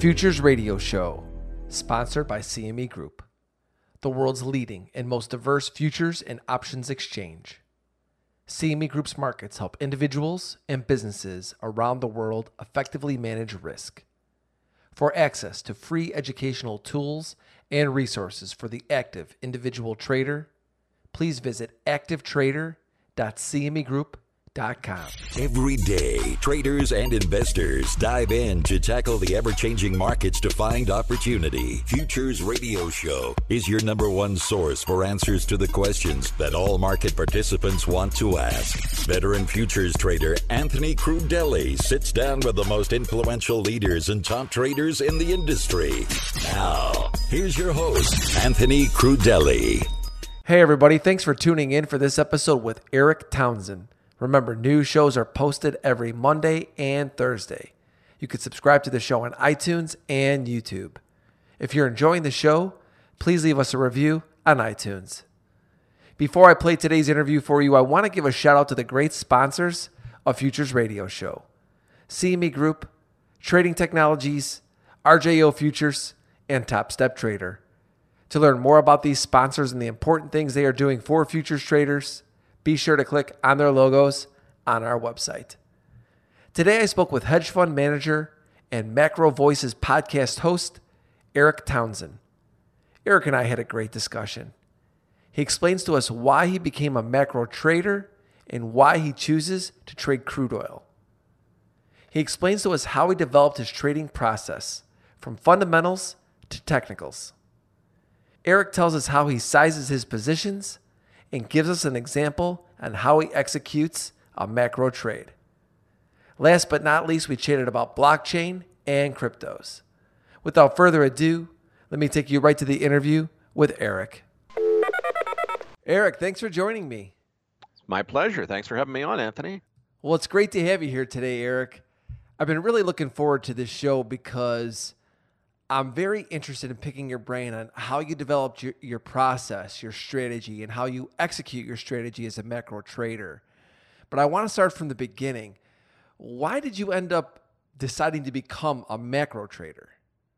Futures Radio Show, sponsored by CME Group, the world's leading and most diverse futures and options exchange. CME Group's markets help individuals and businesses around the world effectively manage risk. For access to free educational tools and resources for the active individual trader, please visit activetrader.cmegroup.com. Every day, traders and investors dive in to tackle the ever-changing markets to find opportunity. Futures Radio Show is your number one source for answers to the questions that all market participants want to ask. Veteran futures trader Anthony Crudele sits down with the most influential leaders and top traders in the industry. Now, here's your host, Anthony Crudele. Hey everybody, thanks for tuning in for this episode with Eric Townsend. Remember, new shows are posted every Monday and Thursday. You can subscribe to the show on iTunes and YouTube. If you're enjoying the show, please leave us a review on iTunes. Before I play today's interview for you, I want to give a shout out to the great sponsors of Futures Radio Show: CME Group, Trading Technologies, RJO Futures, and Top Step Trader. To learn more about these sponsors and the important things they are doing for futures traders, be sure to click on their logos on our website. Today I spoke with hedge fund manager and Macro Voices podcast host, Eric Townsend. Eric and I had a great discussion. He explains to us why he became a macro trader and why he chooses to trade crude oil. He explains to us how he developed his trading process from fundamentals to technicals. Eric tells us how he sizes his positions and gives us an example on how he executes a macro trade. Last but not least, we chatted about blockchain and cryptos. Without further ado, let me take you right to the interview with Eric. Eric, thanks for joining me. It's my pleasure. Thanks for having me on, Anthony. Well, it's great to have you here today, Eric. I've been really looking forward to this show because I'm very interested in picking your brain on how you developed your process, your strategy, and how you execute your strategy as a macro trader. But I want to start from the beginning. Why did you end up deciding to become a macro trader?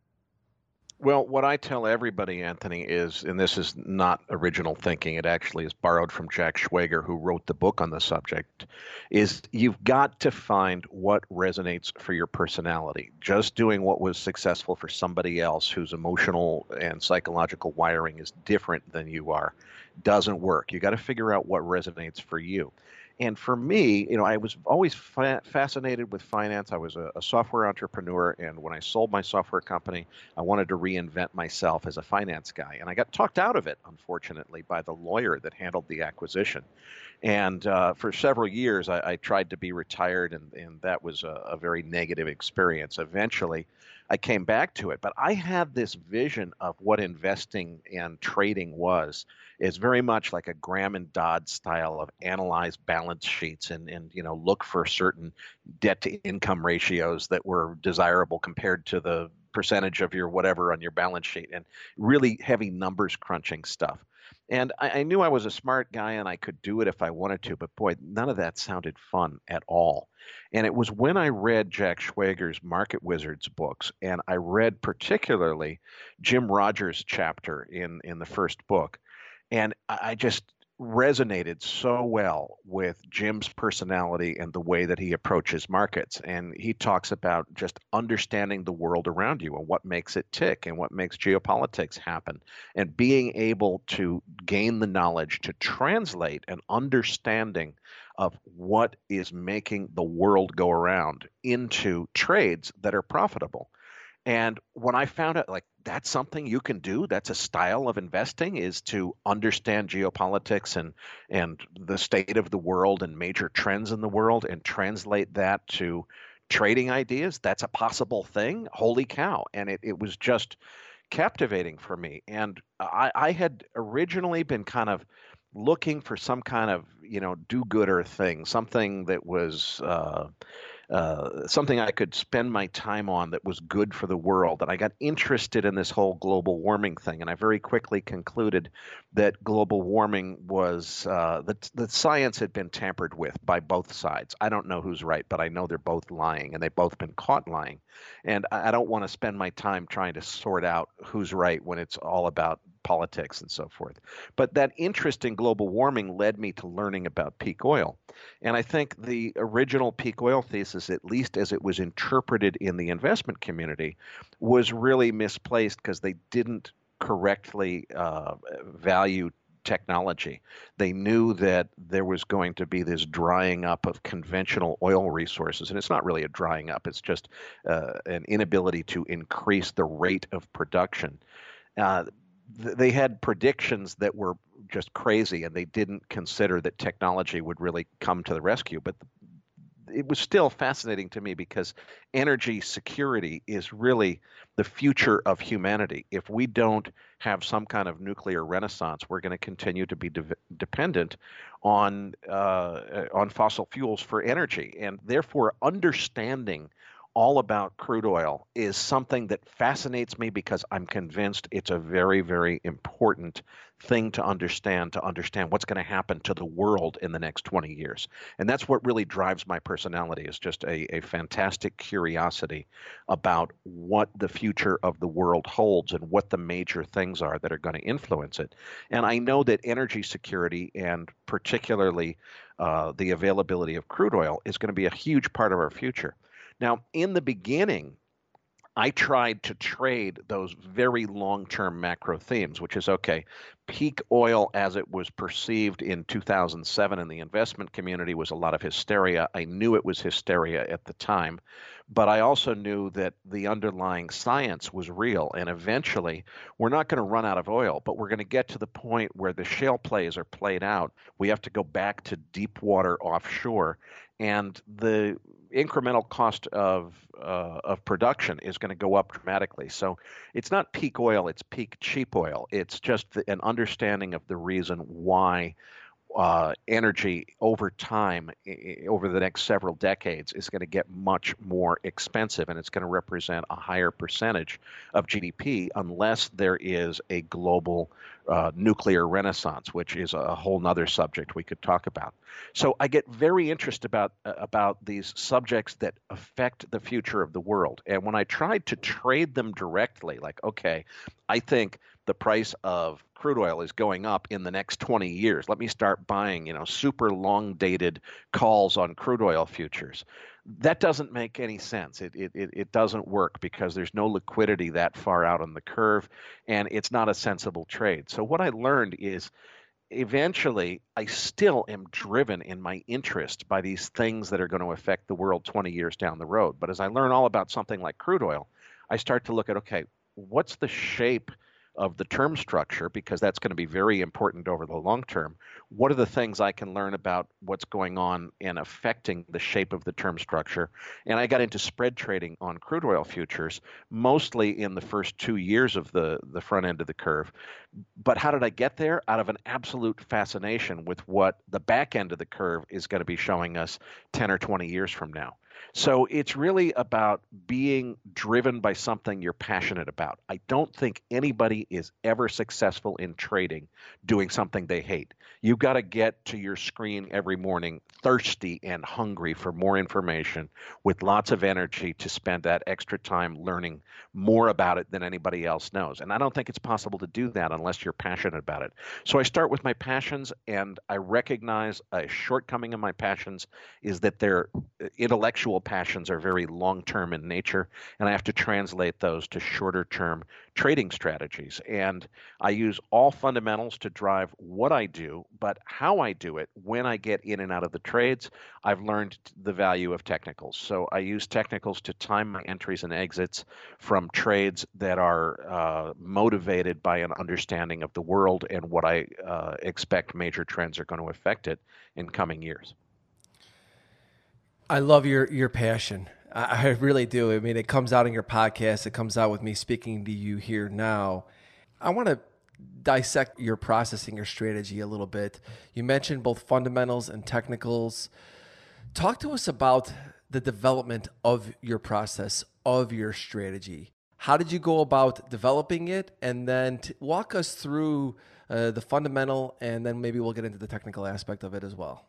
Well, what I tell everybody, Anthony, is, and this is not original thinking, it actually is borrowed from Jack Schwager, who wrote the book on the subject, is you've got to find what resonates for your personality. Just doing what was successful for somebody else whose emotional and psychological wiring is different than you are doesn't work. You got to figure out what resonates for you. And for me, I was always fascinated with finance. I was a software entrepreneur, and when I sold my software company, I wanted to reinvent myself as a finance guy. And I got talked out of it, unfortunately, by the lawyer that handled the acquisition. And for several years, I tried to be retired, and that was a very negative experience. Eventually, I came back to it, but I had this vision of what investing and trading was. It's very much like a Graham and Dodd style of analyze balance sheets and look for certain debt to income ratios that were desirable compared to the percentage of your whatever on your balance sheet, and really heavy numbers crunching stuff. And I knew I was a smart guy and I could do it if I wanted to, but boy, none of that sounded fun at all. And it was when I read Jack Schwager's Market Wizards books, and I read particularly Jim Rogers' chapter in the first book, and I just resonated so well with Jim's personality and the way that he approaches markets. And he talks about just understanding the world around you and what makes it tick and what makes geopolitics happen, and being able to gain the knowledge to translate an understanding of what is making the world go around into trades that are profitable. And when I found out, like, that's something you can do, that's a style of investing, is to understand geopolitics and the state of the world and major trends in the world and translate that to trading ideas, that's a possible thing. Holy cow. And it was just captivating for me. And I had originally been kind of looking for some kind of, do-gooder thing, something that was something I could spend my time on that was good for the world. And I got interested in this whole global warming thing, and I very quickly concluded that global warming was that science had been tampered with by both sides. I don't know who's right, but I know they're both lying, and they've both been caught lying. And I don't want to spend my time trying to sort out who's right when it's all about politics and so forth. But that interest in global warming led me to learning about peak oil. And I think the original peak oil thesis, at least as it was interpreted in the investment community, was really misplaced because they didn't correctly value technology. They knew that there was going to be this drying up of conventional oil resources, and it's not really a drying up, it's just an inability to increase the rate of production. They had predictions that were just crazy, and they didn't consider that technology would really come to the rescue. But it was still fascinating to me because energy security is really the future of humanity. If we don't have some kind of nuclear renaissance, we're going to continue to be dependent on fossil fuels for energy, and therefore understanding all about crude oil is something that fascinates me because I'm convinced it's a very, very important thing to understand what's going to happen to the world in the next 20 years. And that's what really drives my personality, is just a fantastic curiosity about what the future of the world holds and what the major things are that are going to influence it. And I know that energy security, and particularly the availability of crude oil, is going to be a huge part of our future. Now, in the beginning, I tried to trade those very long-term macro themes, which is, okay, peak oil as it was perceived in 2007 in the investment community was a lot of hysteria. I knew it was hysteria at the time, but I also knew that the underlying science was real, and eventually we're not going to run out of oil, but we're going to get to the point where the shale plays are played out. We have to go back to deep water offshore, and the incremental cost of production is going to go up dramatically. So it's not peak oil, it's peak cheap oil. It's just an understanding of the reason why energy over time, over the next several decades, is going to get much more expensive, and it's going to represent a higher percentage of GDP unless there is a global nuclear renaissance, which is a whole nother subject we could talk about. So I get very interested about these subjects that affect the future of the world. And when I tried to trade them directly, like, okay, I think the price of crude oil is going up in the next 20 years. Let me start buying, super long dated calls on crude oil futures. That doesn't make any sense. It doesn't work because there's no liquidity that far out on the curve, and it's not a sensible trade. So what I learned is eventually I still am driven in my interest by these things that are going to affect the world 20 years down the road. But as I learn all about something like crude oil, I start to look at, okay, what's the shape of the term structure, because that's going to be very important over the long term. What are the things I can learn about what's going on and affecting the shape of the term structure? And I got into spread trading on crude oil futures, mostly in the first 2 years of the front end of the curve. But how did I get there? Out of an absolute fascination with what the back end of the curve is going to be showing us 10 or 20 years from now. So it's really about being driven by something you're passionate about. I don't think anybody is ever successful in trading doing something they hate. You've got to get to your screen every morning thirsty and hungry for more information, with lots of energy to spend that extra time learning more about it than anybody else knows. And I don't think it's possible to do that unless you're passionate about it. So I start with my passions, and I recognize a shortcoming of my passions is that they're intellectual passions are very long-term in nature, and I have to translate those to shorter-term trading strategies. And I use all fundamentals to drive what I do, but how I do it, when I get in and out of the trades, I've learned the value of technicals. So I use technicals to time my entries and exits from trades that are motivated by an understanding of the world and what I expect major trends are going to affect it in coming years. I love your passion. I really do. I mean, it comes out in your podcast. It comes out with me speaking to you here now. I want to dissect your processing, your strategy a little bit. You mentioned both fundamentals and technicals. Talk to us about the development of your process, of your strategy. How did you go about developing it? And then walk us through the fundamental, and then maybe we'll get into the technical aspect of it as well.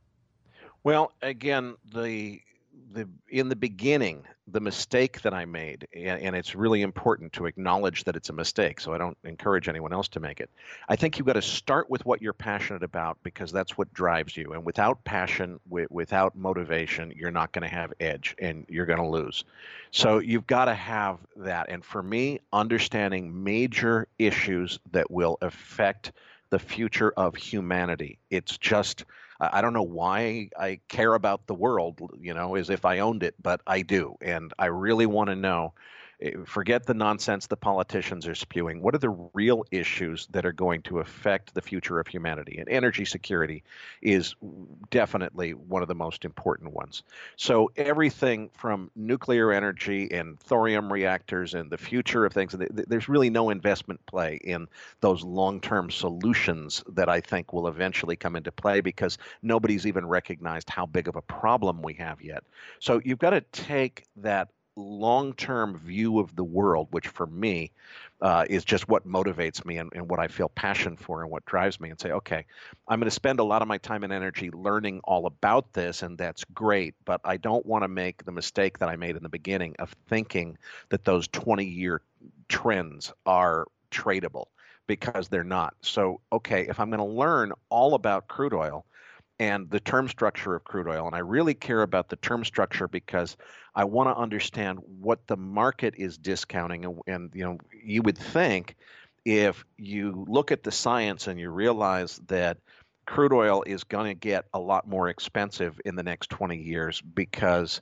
Well, again, the in the beginning, the mistake that I made, and it's really important to acknowledge that it's a mistake, so I don't encourage anyone else to make it. I think you've got to start with what you're passionate about, because that's what drives you. And without passion, without motivation, you're not going to have edge, and you're going to lose. So you've got to have that. And for me, understanding major issues that will affect the future of humanity. It's just, I don't know why I care about the world, as if I owned it, but I do. And I really want to know, forget the nonsense the politicians are spewing. What are the real issues that are going to affect the future of humanity? And energy security is definitely one of the most important ones. So everything from nuclear energy and thorium reactors and the future of things, there's really no investment play in those long-term solutions that I think will eventually come into play, because nobody's even recognized how big of a problem we have yet. So you've got to take that long-term view of the world, which for me is just what motivates me and what I feel passion for and what drives me, and say, okay, I'm going to spend a lot of my time and energy learning all about this, and that's great, but I don't want to make the mistake that I made in the beginning of thinking that those 20-year trends are tradable, because they're not. So, okay, if I'm going to learn all about crude oil and the term structure of crude oil, and I really care about the term structure because I want to understand what the market is discounting. And you would think, if you look at the science and you realize that crude oil is going to get a lot more expensive in the next 20 years because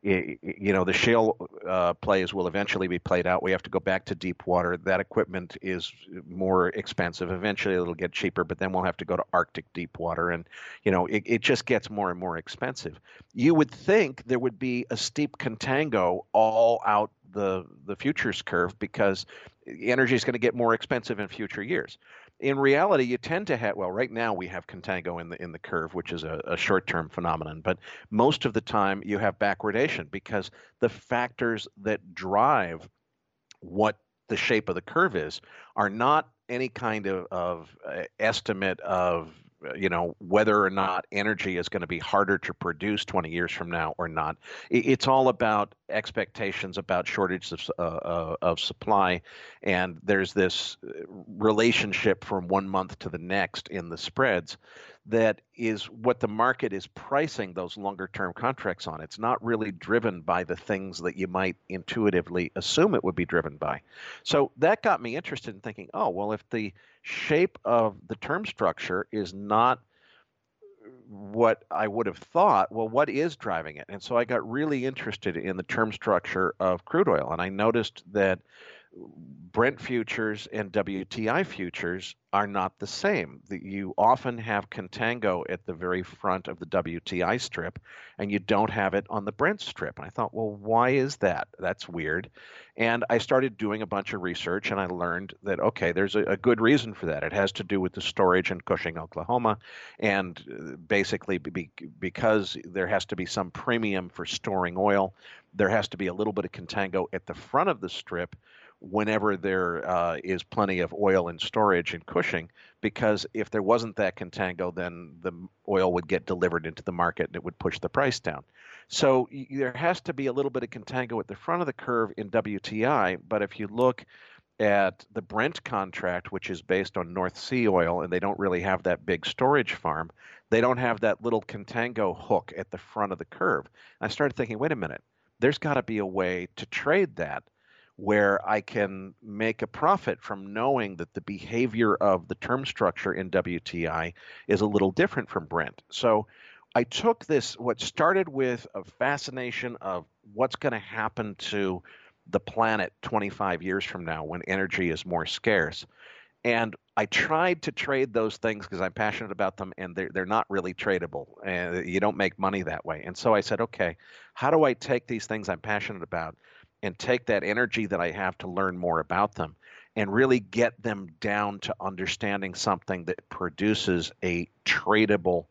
the shale plays will eventually be played out. We have to go back to deep water. That equipment is more expensive. Eventually it'll get cheaper, but then we'll have to go to Arctic deep water, and it just gets more and more expensive. You would think there would be a steep contango all out the futures curve, because energy is going to get more expensive in future years. In reality, you tend to have, well, right now we have contango in the curve, which is a short-term phenomenon, but most of the time you have backwardation, because the factors that drive what the shape of the curve is are not any kind of estimate of whether or not energy is going to be harder to produce 20 years from now or not. It's all about expectations about shortages of supply, and there's this relationship from one month to the next in the spreads that is what the market is pricing those longer term contracts on. It's not really driven by the things that you might intuitively assume it would be driven by. So that got me interested in thinking, oh, well, if the shape of the term structure is not what I would have thought, well, what is driving it? And so I got really interested in the term structure of crude oil, and I noticed that Brent futures and WTI futures are not the same. You often have contango at the very front of the WTI strip, and you don't have it on the Brent strip. And I thought, well, why is that? That's weird. And I started doing a bunch of research, and I learned that, okay, there's a good reason for that. It has to do with the storage in Cushing, Oklahoma, and basically because there has to be some premium for storing oil, there has to be a little bit of contango at the front of the strip whenever there is plenty of oil in storage in Cushing, because if there wasn't that contango, then the oil would get delivered into the market and it would push the price down. So there has to be a little bit of contango at the front of the curve in WTI, but if you look at the Brent contract, which is based on North Sea oil, and they don't really have that big storage farm, they don't have that little contango hook at the front of the curve. And I started thinking, wait a minute, there's got to be a way to trade that where I can make a profit from knowing that the behavior of the term structure in WTI is a little different from Brent. So I took this, what started with a fascination of what's going to happen to the planet 25 years from now when energy is more scarce. And I tried to trade those things because I'm passionate about them, and they're not really tradable. And you don't make money that way. And so I said, okay, how do I take these things I'm passionate about and take that energy that I have to learn more about them and really get them down to understanding something that produces a tradable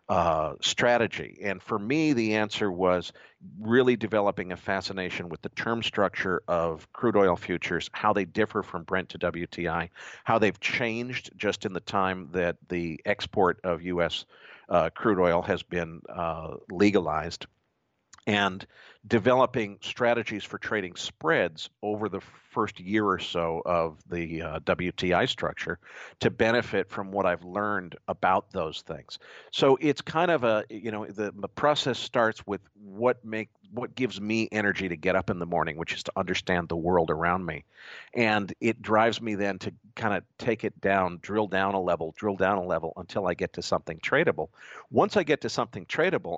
strategy. And for me, the answer was really developing a fascination with the term structure of crude oil futures, how they differ from Brent to WTI, how they've changed just in the time that the export of U.S. Crude oil has been legalized, and developing strategies for trading spreads over the first year or so of the WTI structure to benefit from what I've learned about those things. So it's kind of the process starts with what gives me energy to get up in the morning, which is to understand the world around me. And it drives me then to kind of take it down, drill down a level until I get to something tradable. Once I get to something tradable,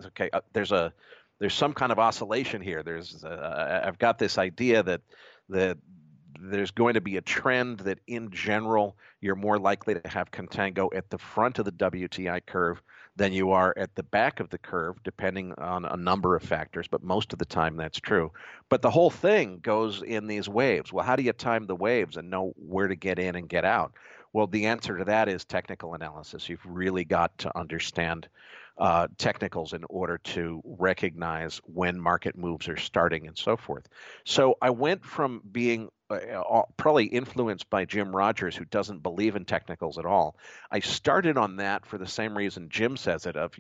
there's some kind of oscillation here. I've got this idea that there's going to be a trend that in general you're more likely to have contango at the front of the WTI curve than you are at the back of the curve, depending on a number of factors, but most of the time that's true. But the whole thing goes in these waves. Well, how do you time the waves and know where to get in and get out? Well, the answer to that is technical analysis. You've really got to understand technicals in order to recognize when market moves are starting and so forth. So I went from being probably influenced by Jim Rogers, who doesn't believe in technicals at all. I started on that for the same reason Jim says it, of,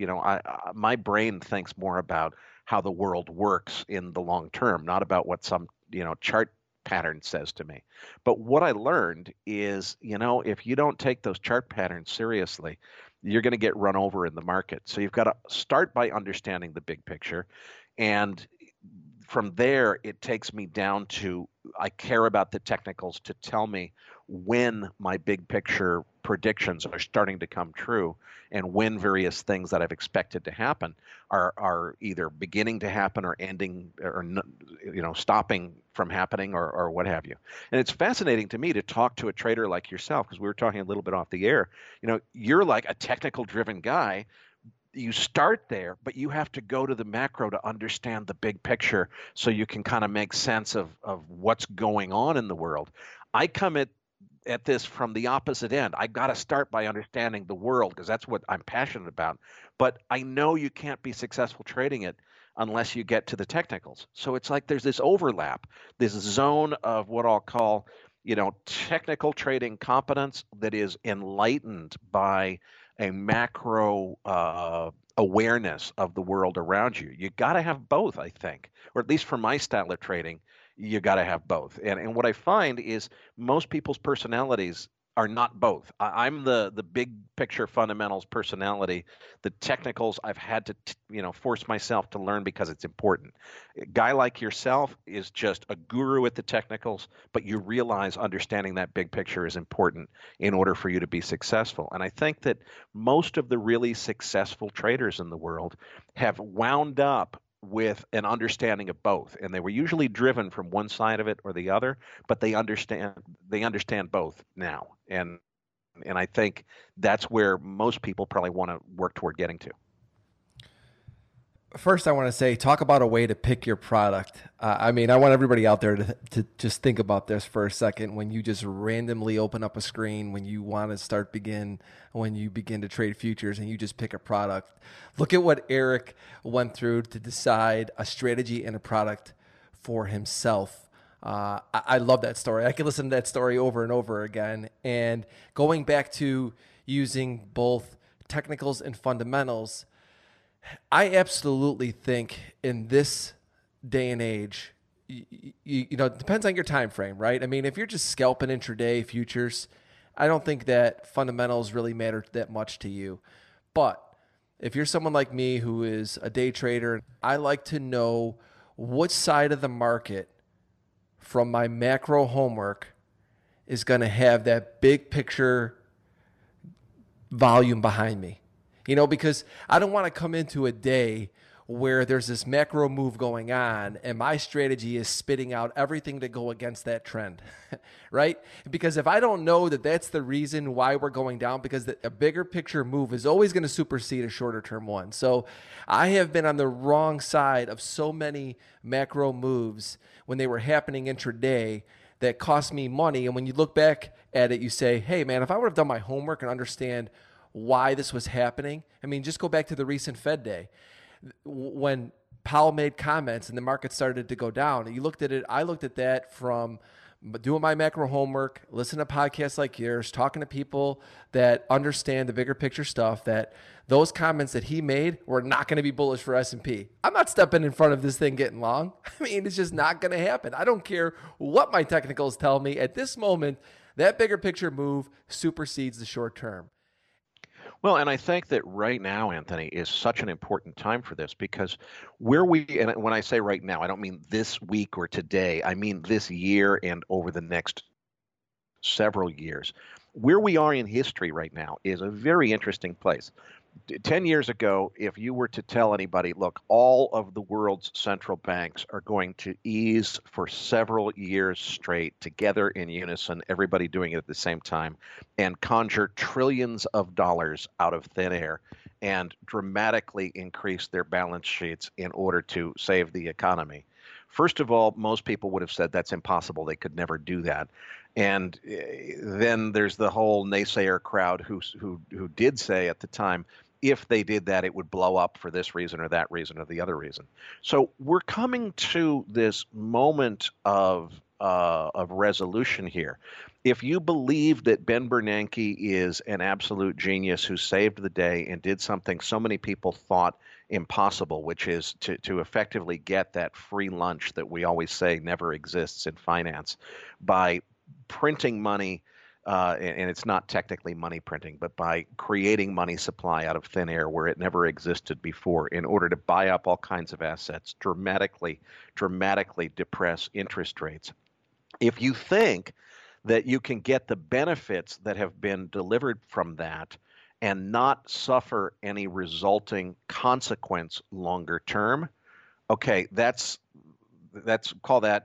my brain thinks more about how the world works in the long term, not about what some, chart pattern says to me. But what I learned is, if you don't take those chart patterns seriously, you're going to get run over in the market. So you've got to start by understanding the big picture. And from there, it takes me down to, I care about the technicals to tell me when my big picture predictions are starting to come true and when various things that I've expected to happen are either beginning to happen or ending or, stopping from happening or what have you. And it's fascinating to me to talk to a trader like yourself, because we were talking a little bit off the air. You're like a technical driven guy. You start there, but you have to go to the macro to understand the big picture so you can kind of make sense of what's going on in the world. I come at this from the opposite end. I got to start by understanding the world because that's what I'm passionate about. But I know you can't be successful trading it unless you get to the technicals. So it's like there's this overlap, this zone of what I'll call, technical trading competence that is enlightened by a macro awareness of the world around you. You got to have both, I think, or at least for my style of trading, you got to have both. And what I find is most people's personalities are not both. I'm the big picture fundamentals personality. The technicals I've had to force myself to learn because it's important. A guy like yourself is just a guru at the technicals, but you realize understanding that big picture is important in order for you to be successful. And I think that most of the really successful traders in the world have wound up with an understanding of both, and they were usually driven from one side of it or the other, but they understand both now, and I think that's where most people probably want to work toward getting to. First, I want to say, talk about a way to pick your product. I want everybody out there to just think about this for a second. When you just randomly open up a screen, when you want to when you begin to trade futures and you just pick a product, look at what Eric went through to decide a strategy and a product for himself. I love that story. I could listen to that story over and over again. And going back to using both technicals and fundamentals, I absolutely think in this day and age, it depends on your time frame, right? If you're just scalping intraday futures, I don't think that fundamentals really matter that much to you. But if you're someone like me who is a day trader, I like to know which side of the market from my macro homework is going to have that big picture volume behind me. Because I don't want to come into a day where there's this macro move going on and my strategy is spitting out everything to go against that trend, right? Because if I don't know that that's the reason why we're going down, because a bigger picture move is always going to supersede a shorter term one. So I have been on the wrong side of so many macro moves when they were happening intraday that cost me money. And when you look back at it, you say, hey man, if I would have done my homework and understand why this was happening. I mean, just go back to the recent Fed day when Powell made comments and the market started to go down. You looked at it. I looked at that from doing my macro homework, listen to podcasts like yours, talking to people that understand the bigger picture stuff, that those comments that he made were not going to be bullish for S&P. I'm not stepping in front of this thing getting long. I mean, it's just not going to happen. I don't care what my technicals tell me. At this moment, that bigger picture move supersedes the short term. Well, and I think that right now, Anthony, is such an important time for this because and when I say right now, I don't mean this week or today, I mean this year and over the next several years. Where we are in history right now is a very interesting place. 10 years ago, if you were to tell anybody, look, all of the world's central banks are going to ease for several years straight, together in unison, everybody doing it at the same time, and conjure trillions of dollars out of thin air and dramatically increase their balance sheets in order to save the economy. First of all, most people would have said that's impossible. They could never do that. And then there's the whole naysayer crowd who did say at the time, if they did that, it would blow up for this reason or that reason or the other reason. So we're coming to this moment of resolution here. If you believe that Ben Bernanke is an absolute genius who saved the day and did something so many people thought impossible, which is to effectively get that free lunch that we always say never exists in finance by printing money, and it's not technically money printing, but by creating money supply out of thin air where it never existed before in order to buy up all kinds of assets, dramatically depress interest rates. If you think that you can get the benefits that have been delivered from that and not suffer any resulting consequence longer term, okay, that's call that,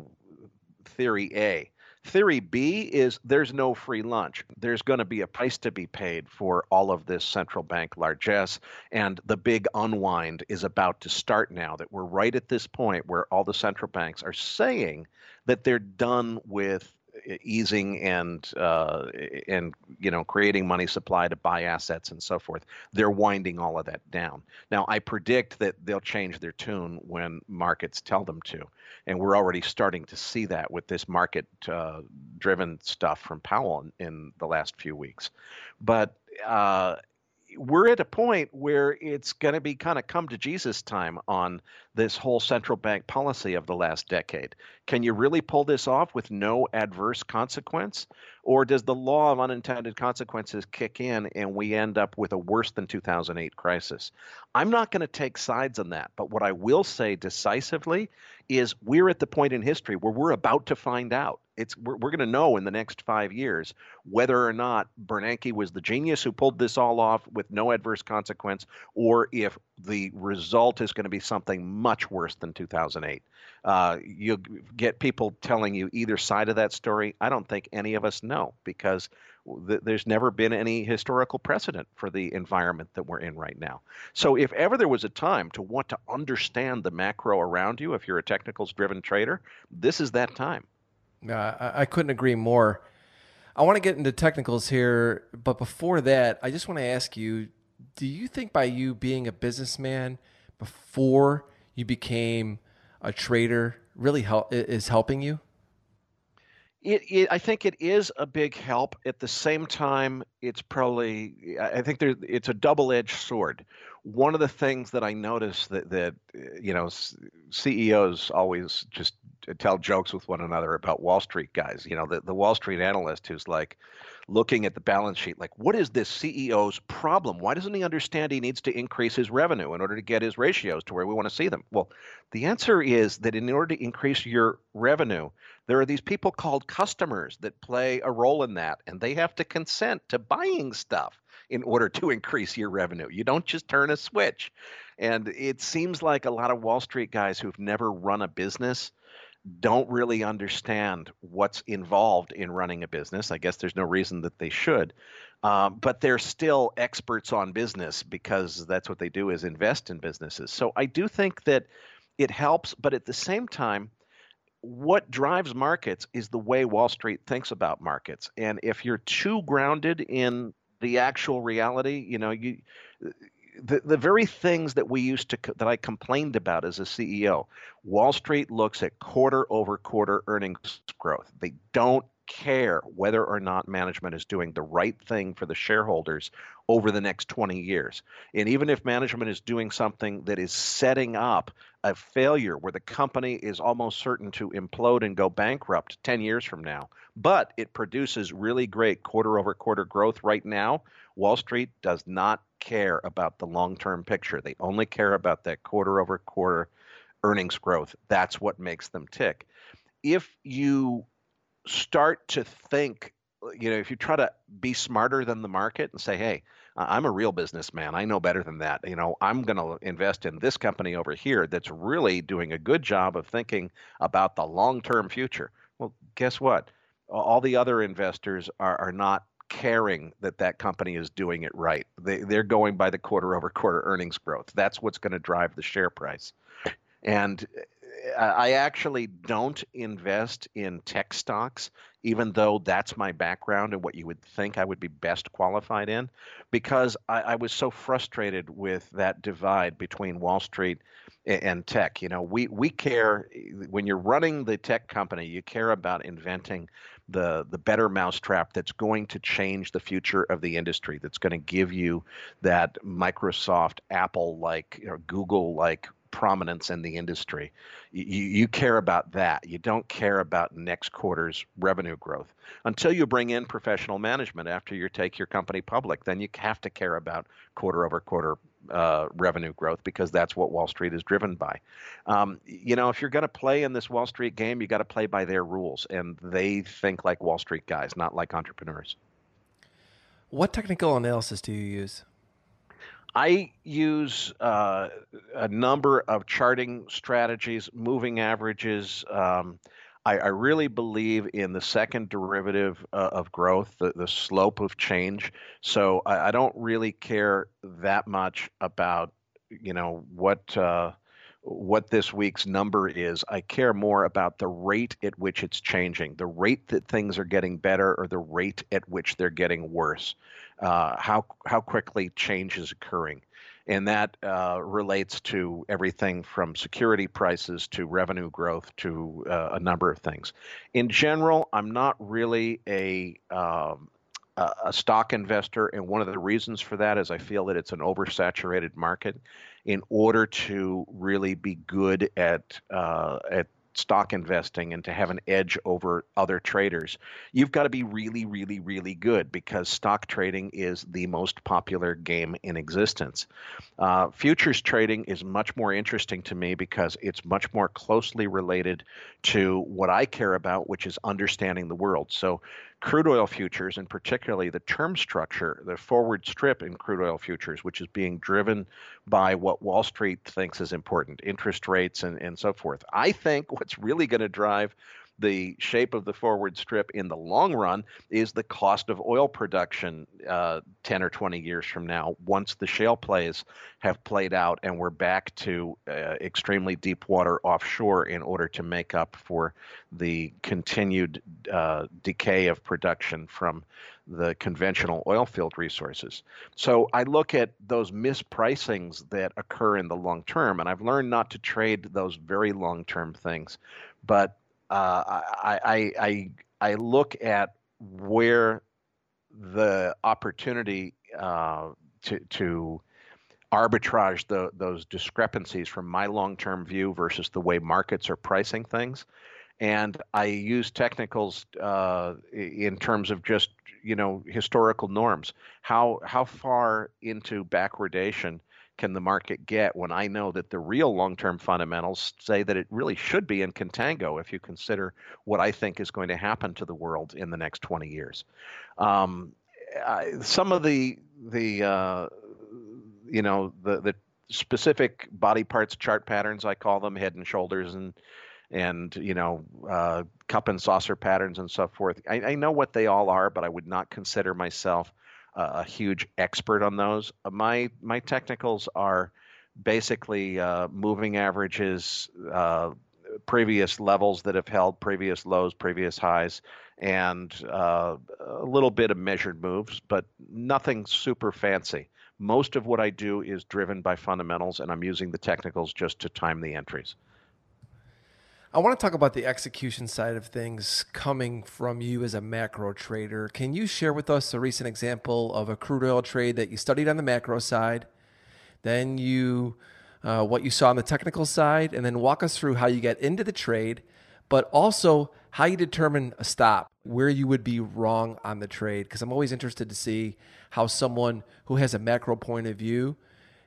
theory A. Theory B is there's no free lunch. There's going to be a price to be paid for all of this central bank largesse, and the big unwind is about to start now, that we're right at this point where all the central banks are saying that they're done with easing and creating money supply to buy assets and so forth. They're winding all of that down. Now, I predict that they'll change their tune when markets tell them to, and we're already starting to see that with this market-driven stuff from Powell in the last few weeks. But we're at a point where it's going to be kind of come to Jesus time on this whole central bank policy of the last decade. Can you really pull this off with no adverse consequence? Or does the law of unintended consequences kick in and we end up with a worse than 2008 crisis? I'm not going to take sides on that. But what I will say decisively is we're at the point in history where we're about to find out. We're going to know in the next 5 years whether or not Bernanke was the genius who pulled this all off with no adverse consequence, or if the result is going to be something much worse than 2008. You get people telling you either side of that story. I don't think any of us know, because there's never been any historical precedent for the environment that we're in right now. So if ever there was a time to want to understand the macro around you, if you're a technicals-driven trader, this is that time. I couldn't agree more. I want to get into technicals here, but before that, I just want to ask you, do you think by you being a businessman before you became a trader really is helping you? I think it is a big help. At the same time, it's a double-edged sword. One of the things that I notice that CEOs always just tell jokes with one another about Wall Street guys. The Wall Street analyst who's like looking at the balance sheet, like, what is this CEO's problem? Why doesn't he understand he needs to increase his revenue in order to get his ratios to where we want to see them? Well, the answer is that in order to increase your revenue, there are these people called customers that play a role in that, and they have to consent to buying stuff in order to increase your revenue. You don't just turn a switch. And it seems like a lot of Wall Street guys who've never run a business don't really understand what's involved in running a business. I guess there's no reason that they should. But they're still experts on business because that's what they do, is invest in businesses. So I do think that it helps, but at the same time, what drives markets is the way Wall Street thinks about markets. And if you're too grounded in the actual reality, the very things that that I complained about as a CEO. Wall Street looks at quarter over quarter earnings growth. They don't care whether or not management is doing the right thing for the shareholders over the next 20 years. And even if management is doing something that is setting up a failure where the company is almost certain to implode and go bankrupt 10 years from now, but it produces really great quarter over quarter growth right now, Wall Street does not care about the long-term picture. They only care about that quarter over quarter earnings growth. That's what makes them tick. If you start to think, if you try to be smarter than the market and say, hey, I'm a real businessman, I know better than that. I'm going to invest in this company over here that's really doing a good job of thinking about the long-term future. Well, guess what? All the other investors are not caring that company is doing it right. They're going by the quarter over quarter earnings growth. That's what's going to drive the share price. And I actually don't invest in tech stocks, even though that's my background and what you would think I would be best qualified in, because I was so frustrated with that divide between Wall Street and tech. We care, when you're running the tech company, you care about inventing the better mousetrap that's going to change the future of the industry, that's going to give you that Microsoft, Apple-like, Google-like prominence in the industry. You care about that. You don't care about next quarter's revenue growth. Until you bring in professional management after you take your company public, then you have to care about quarter over quarter revenue growth, because that's what Wall Street is driven by. If you're going to play in this Wall Street game, you got to play by their rules, and they think like Wall Street guys, not like entrepreneurs. What technical analysis do you use? I use a number of charting strategies, moving averages. I really believe in the second derivative of growth, the slope of change. So I don't really care that much about, what this week's number is. I care more about the rate at which it's changing, the rate that things are getting better or the rate at which they're getting worse, how quickly change is occurring. And that relates to everything from security prices to revenue growth to a number of things. In general, I'm not really a stock investor, and one of the reasons for that is I feel that it's an oversaturated market. In order to really be good at stock investing and to have an edge over other traders, you've got to be really, really, really good, because stock trading is the most popular game in existence. Futures trading is much more interesting to me because it's much more closely related to what I care about, which is understanding the world. So crude oil futures, and particularly the term structure, the forward strip in crude oil futures, which is being driven by what Wall Street thinks is important, interest rates and so forth. I think what's really going to drive the shape of the forward strip in the long run is the cost of oil production 10 or 20 years from now, once the shale plays have played out and we're back to extremely deep water offshore in order to make up for the continued decay of production from the conventional oil field resources. So I look at those mispricings that occur in the long term, and I've learned not to trade those very long-term things, but I look at where the opportunity to arbitrage those discrepancies from my long-term view versus the way markets are pricing things, and I use technicals in terms of just historical norms. How far into backwardation can the market get when I know that the real long-term fundamentals say that it really should be in contango if you consider what I think is going to happen to the world in the next 20 years. Some of the specific body parts chart patterns, I call them head and shoulders and cup and saucer patterns and so forth. I know what they all are, but I would not consider myself a huge expert on those. My technicals are basically moving averages, previous levels that have held, previous lows, previous highs, and a little bit of measured moves, but nothing super fancy. Most of what I do is driven by fundamentals, and I'm using the technicals just to time the entries. I want to talk about the execution side of things coming from you as a macro trader. Can you share with us a recent example of a crude oil trade that you studied on the macro side, then what you saw on the technical side, and then walk us through how you get into the trade, but also how you determine a stop, where you would be wrong on the trade? Because I'm always interested to see how someone who has a macro point of view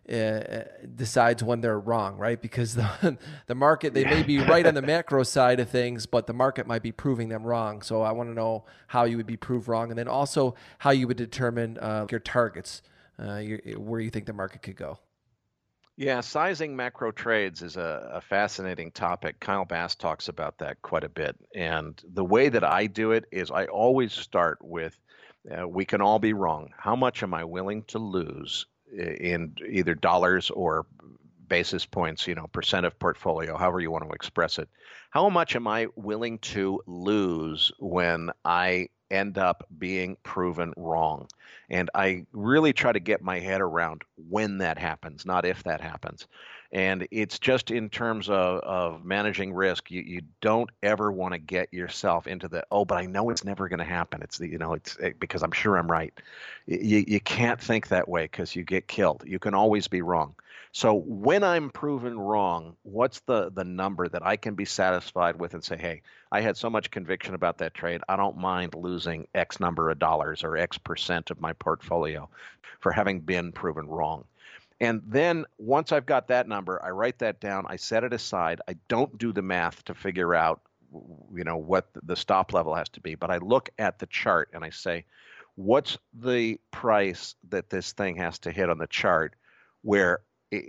decides when they're wrong, right? Because the market, they may be right on the macro side of things, but the market might be proving them wrong. So I want to know how you would be proved wrong, and then also how you would determine your targets, where you think the market could go. Yeah, sizing macro trades is a fascinating topic. Kyle Bass talks about that quite a bit. And the way that I do it is I always start with, we can all be wrong. How much am I willing to lose in either dollars or basis points, percent of portfolio, however you want to express it? How much am I willing to lose when I end up being proven wrong? And I really try to get my head around when that happens, not if that happens. And it's just in terms of managing risk. You don't ever want to get yourself into the, oh, but I know it's never going to happen. It's because I'm sure I'm right. You can't think that way because you get killed. You can always be wrong. So when I'm proven wrong, what's the number that I can be satisfied with and say, hey, I had so much conviction about that trade, I don't mind losing X number of dollars or X percent of my portfolio for having been proven wrong. And then once I've got that number, I write that down, I set it aside. I don't do the math to figure out, what the stop level has to be, but I look at the chart and I say, what's the price that this thing has to hit on the chart where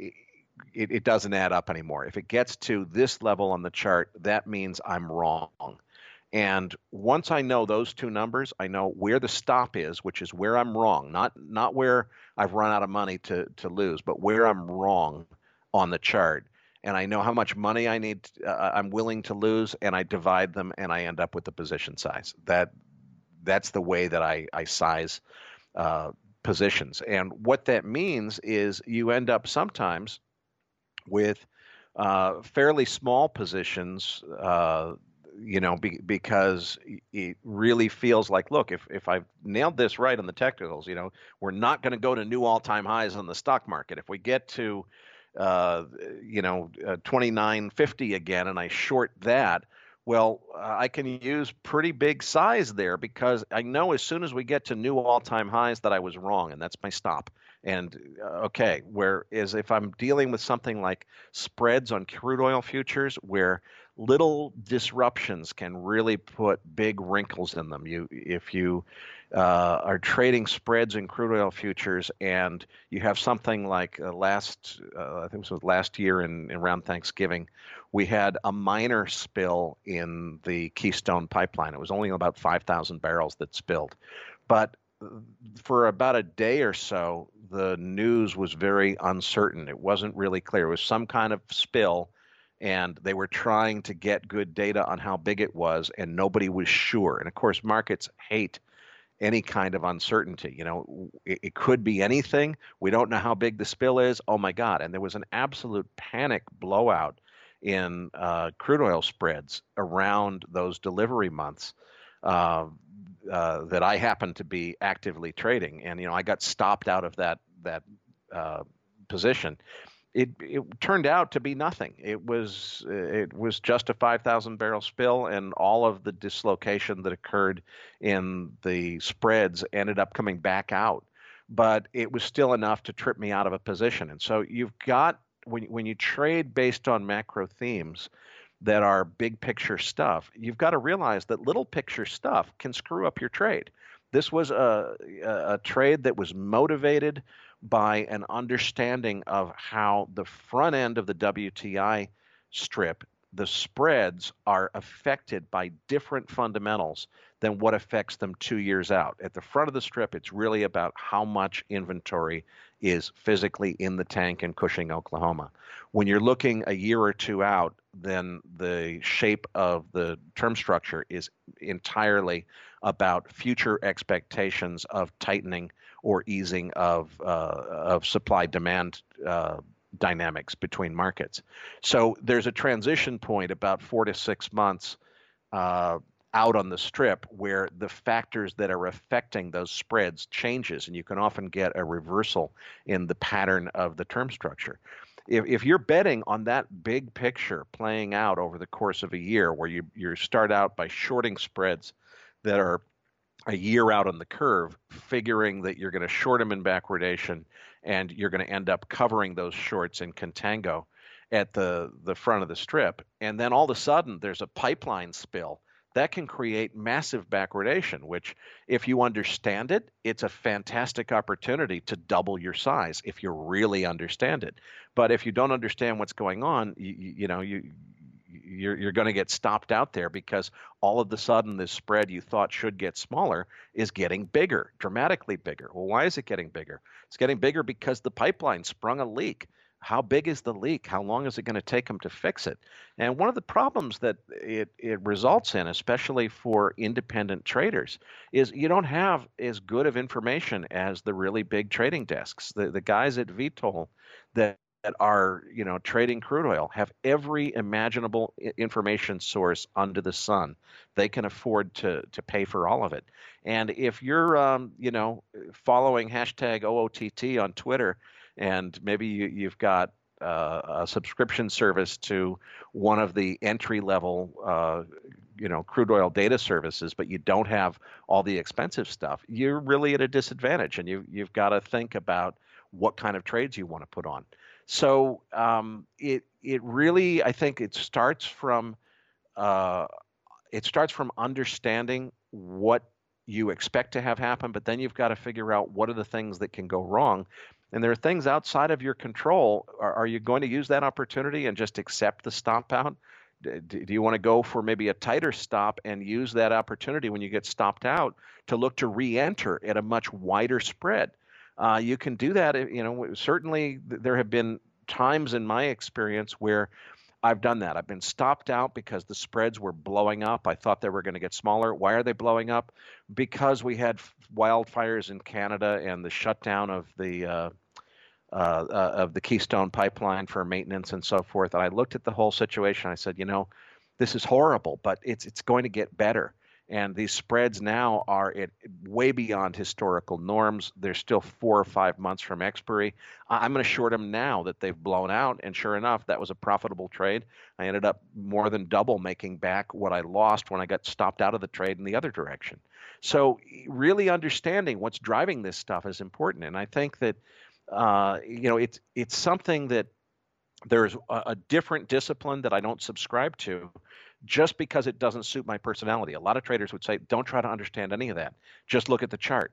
it doesn't add up anymore? If it gets to this level on the chart, that means I'm wrong. And once I know those two numbers, I know where the stop is, which is where I'm wrong, not where I've run out of money to lose, but where I'm wrong on the chart. And I know how much money I'm willing to lose, and I divide them, and I end up with the position size. That's the way that I size positions. And what that means is you end up sometimes with fairly small positions, because it really feels like, look, if I've nailed this right on the technicals, we're not going to go to new all-time highs on the stock market. If we get to 2950 again and I short that, well, I can use pretty big size there because I know as soon as we get to new all-time highs that I was wrong, and that's my stop. And okay, whereas if I'm dealing with something like spreads on crude oil futures, where little disruptions can really put big wrinkles in them. If you are trading spreads in crude oil futures, and you have something like I think it was last year around Thanksgiving, we had a minor spill in the Keystone pipeline. It was only about 5,000 barrels that spilled, but for about a day or so, the news was very uncertain. It wasn't really clear. It was some kind of spill, and they were trying to get good data on how big it was, and nobody was sure. And of course, markets hate any kind of uncertainty. It could be anything. We don't know how big the spill is. Oh my God. And there was an absolute panic blowout in crude oil spreads around those delivery months that I happened to be actively trading. And, I got stopped out of that position. It turned out to be nothing. It was just a 5,000 barrel spill, and all of the dislocation that occurred in the spreads ended up coming back out. But it was still enough to trip me out of a position. And so you've got, when you trade based on macro themes that are big picture stuff, you've got to realize that little picture stuff can screw up your trade. This was a trade that was motivated by an understanding of how the front end of the WTI strip the spreads are affected by different fundamentals than what affects them 2 years out. At the front of the strip, it's really about how much inventory is physically in the tank in Cushing, Oklahoma. When you're looking a year or two out, then the shape of the term structure is entirely about future expectations of tightening or easing of supply-demand dynamics between markets. So there's a transition point about 4 to 6 months out on the strip where the factors that are affecting those spreads changes, and you can often get a reversal in the pattern of the term structure. If you're betting on that big picture playing out over the course of a year, where you start out by shorting spreads that are a year out on the curve, figuring that you're going to short them in backwardation and you're going to end up covering those shorts in contango at the front of the strip, and then all of a sudden there's a pipeline spill, that can create massive backwardation, which if you understand it, it's a fantastic opportunity to double your size if you really understand it. But if you don't understand what's going on, you're going to get stopped out there because all of a sudden this spread you thought should get smaller is getting bigger, dramatically bigger. Well, why is it getting bigger? It's getting bigger because the pipeline sprung a leak. How big is the leak? How long is it going to take them to fix it? And one of the problems that it results in, especially for independent traders, is you don't have as good of information as the really big trading desks. The guys at Vitol that are trading crude oil have every imaginable information source under the sun. They can afford to pay for all of it. And if you're following hashtag OOTT on Twitter, and maybe you've got a subscription service to one of the entry-level crude oil data services, but you don't have all the expensive stuff, you're really at a disadvantage, and you've got to think about what kind of trades you want to put on. So it really, I think it starts from understanding what you expect to have happen, but then you've got to figure out what are the things that can go wrong. And there are things outside of your control. Are you going to use that opportunity and just accept the stop out? Do you want to go for maybe a tighter stop and use that opportunity when you get stopped out to look to re-enter at a much wider spread? You can do that. Certainly there have been times in my experience where I've done that. I've been stopped out because the spreads were blowing up. I thought they were going to get smaller. Why are they blowing up? Because we had wildfires in Canada and the shutdown of the Keystone Pipeline for maintenance and so forth. And I looked at the whole situation. I said, this is horrible, but it's going to get better. And these spreads now are way beyond historical norms. They're still 4 or 5 months from expiry. I'm going to short them now that they've blown out. And sure enough, that was a profitable trade. I ended up more than double making back what I lost when I got stopped out of the trade in the other direction. So really understanding what's driving this stuff is important. And I think that it's something that there's a different discipline that I don't subscribe to just because it doesn't suit my personality. A lot of traders would say, don't try to understand any of that. Just look at the chart.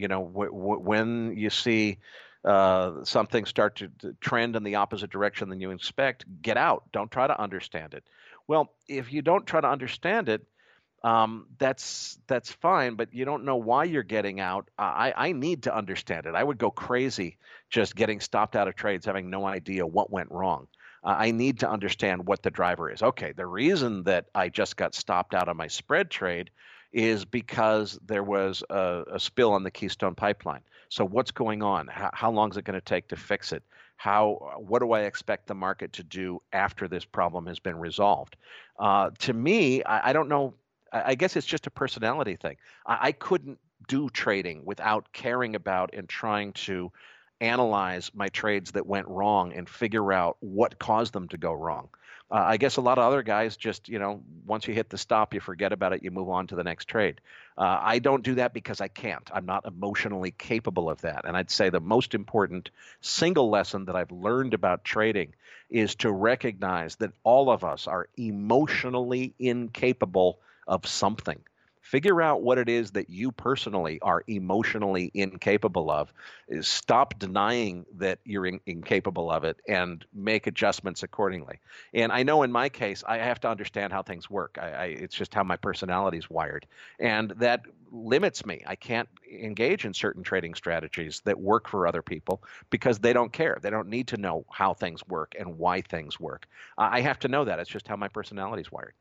When you see something start to trend in the opposite direction than you expect, get out. Don't try to understand it. Well, if you don't try to understand it, that's fine, but you don't know why you're getting out. I need to understand it. I would go crazy just getting stopped out of trades, having no idea what went wrong. I need to understand what the driver is. Okay, the reason that I just got stopped out of my spread trade is because there was a spill on the Keystone Pipeline. So what's going on? How long is it going to take to fix it? What do I expect the market to do after this problem has been resolved? To me, I don't know. I guess it's just a personality thing. I couldn't do trading without caring about and trying to analyze my trades that went wrong and figure out what caused them to go wrong. I guess a lot of other guys just, once you hit the stop, you forget about it, you move on to the next trade. I don't do that because I can't. I'm not emotionally capable of that. And I'd say the most important single lesson that I've learned about trading is to recognize that all of us are emotionally incapable of something. Figure out what it is that you personally are emotionally incapable of. Stop denying that you're incapable of it and make adjustments accordingly. And I know in my case, I have to understand how things work. It's just how my personality is wired. And that limits me. I can't engage in certain trading strategies that work for other people because they don't care. They don't need to know how things work and why things work. I have to know that. It's just how my personality is wired.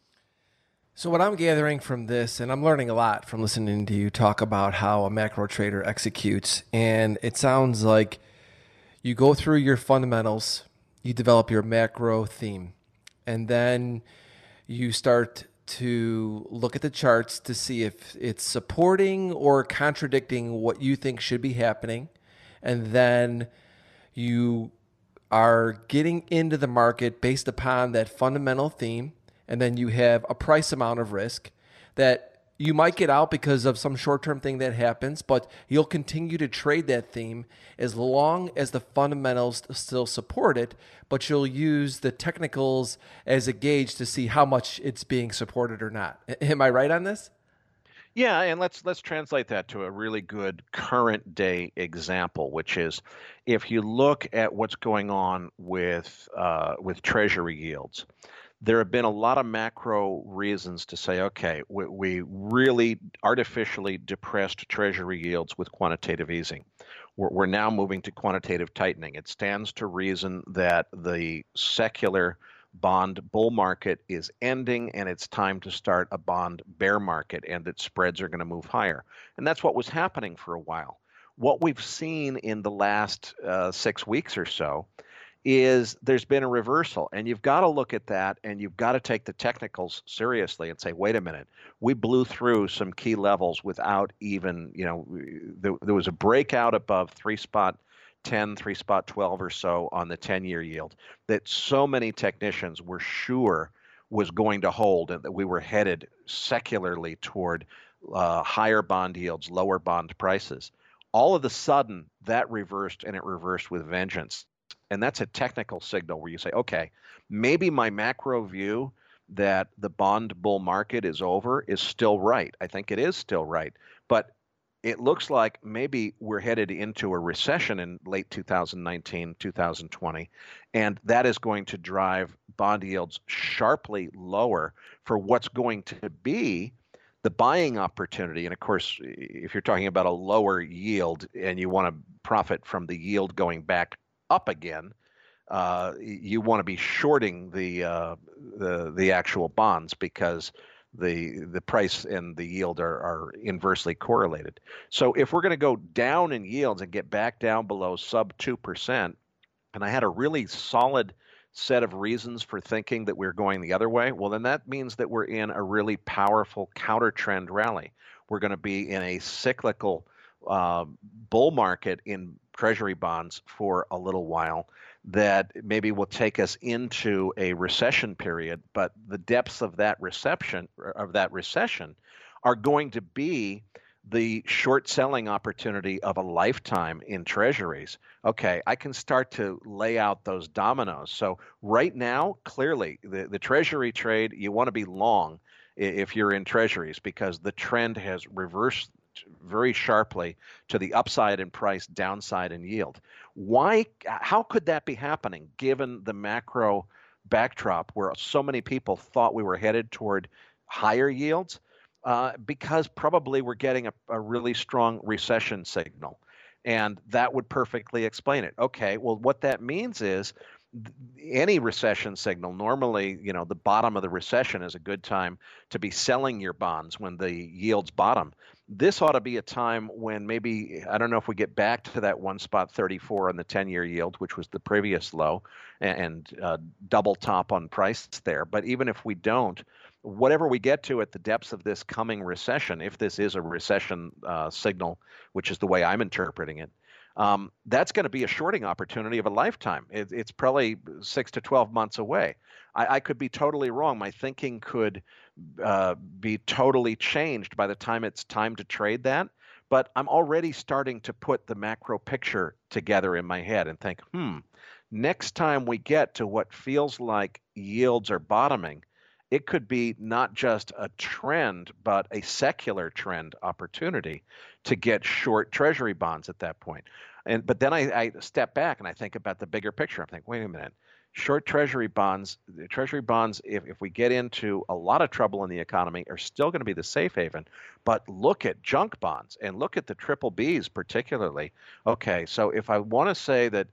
So what I'm gathering from this, and I'm learning a lot from listening to you talk about how a macro trader executes, and it sounds like you go through your fundamentals, you develop your macro theme, and then you start to look at the charts to see if it's supporting or contradicting what you think should be happening. And then you are getting into the market based upon that fundamental theme. And then you have a price amount of risk that you might get out because of some short-term thing that happens, but you'll continue to trade that theme as long as the fundamentals still support it, but you'll use the technicals as a gauge to see how much it's being supported or not. Am I right on this? Yeah, and let's translate that to a really good current day example, which is if you look at what's going on with Treasury yields. There have been a lot of macro reasons to say, okay, we really artificially depressed Treasury yields with quantitative easing. We're now moving to quantitative tightening. It stands to reason that the secular bond bull market is ending and it's time to start a bond bear market and that spreads are going to move higher. And that's what was happening for a while. What we've seen in the last 6 weeks or so is there's been a reversal, and you've got to look at that and you've got to take the technicals seriously and say, wait a minute, we blew through some key levels without even, there was a breakout above 3.10, 3.12 or so on the 10-year yield that so many technicians were sure was going to hold and that we were headed secularly toward higher bond yields, lower bond prices. All of a sudden, that reversed, and it reversed with vengeance. And that's a technical signal where you say, okay, maybe my macro view that the bond bull market is over is still right. I think it is still right. But it looks like maybe we're headed into a recession in late 2019, 2020, and that is going to drive bond yields sharply lower for what's going to be the buying opportunity. And of course, if you're talking about a lower yield and you want to profit from the yield going back up again, you want to be shorting the actual bonds because the price and the yield are inversely correlated. So if we're going to go down in yields and get back down below sub 2%, and I had a really solid set of reasons for thinking that we're going the other way, well, then that means that we're in a really powerful counter trend rally. We're going to be in a cyclical bull market in Treasury bonds for a little while that maybe will take us into a recession period, but the depths of that recession are going to be the short selling opportunity of a lifetime in treasuries. Okay, I can start to lay out those dominoes. So right now, clearly, the treasury trade, you want to be long if you're in treasuries because the trend has reversed very sharply to the upside in price, downside in yield. Why? How could that be happening given the macro backdrop where so many people thought we were headed toward higher yields? Because probably we're getting a really strong recession signal. And that would perfectly explain it. Okay, well, what that means is any recession signal, normally, the bottom of the recession is a good time to be selling your bonds when the yields bottom. This ought to be a time when maybe, I don't know if we get back to that 1.34 on the 10-year yield, which was the previous low, and double top on price there. But even if we don't, whatever we get to at the depths of this coming recession, if this is a recession signal, which is the way I'm interpreting it, that's going to be a shorting opportunity of a lifetime. It's probably 6 to 12 months away. I could be totally wrong. My thinking could be totally changed by the time it's time to trade that. But I'm already starting to put the macro picture together in my head and think, next time we get to what feels like yields are bottoming, it could be not just a trend, but a secular trend opportunity to get short treasury bonds at that point. But then I step back and I think about the bigger picture. I'm thinking, wait a minute, short treasury bonds, if we get into a lot of trouble in the economy, are still going to be the safe haven. But look at junk bonds and look at the triple Bs particularly. Okay, so if I want to say that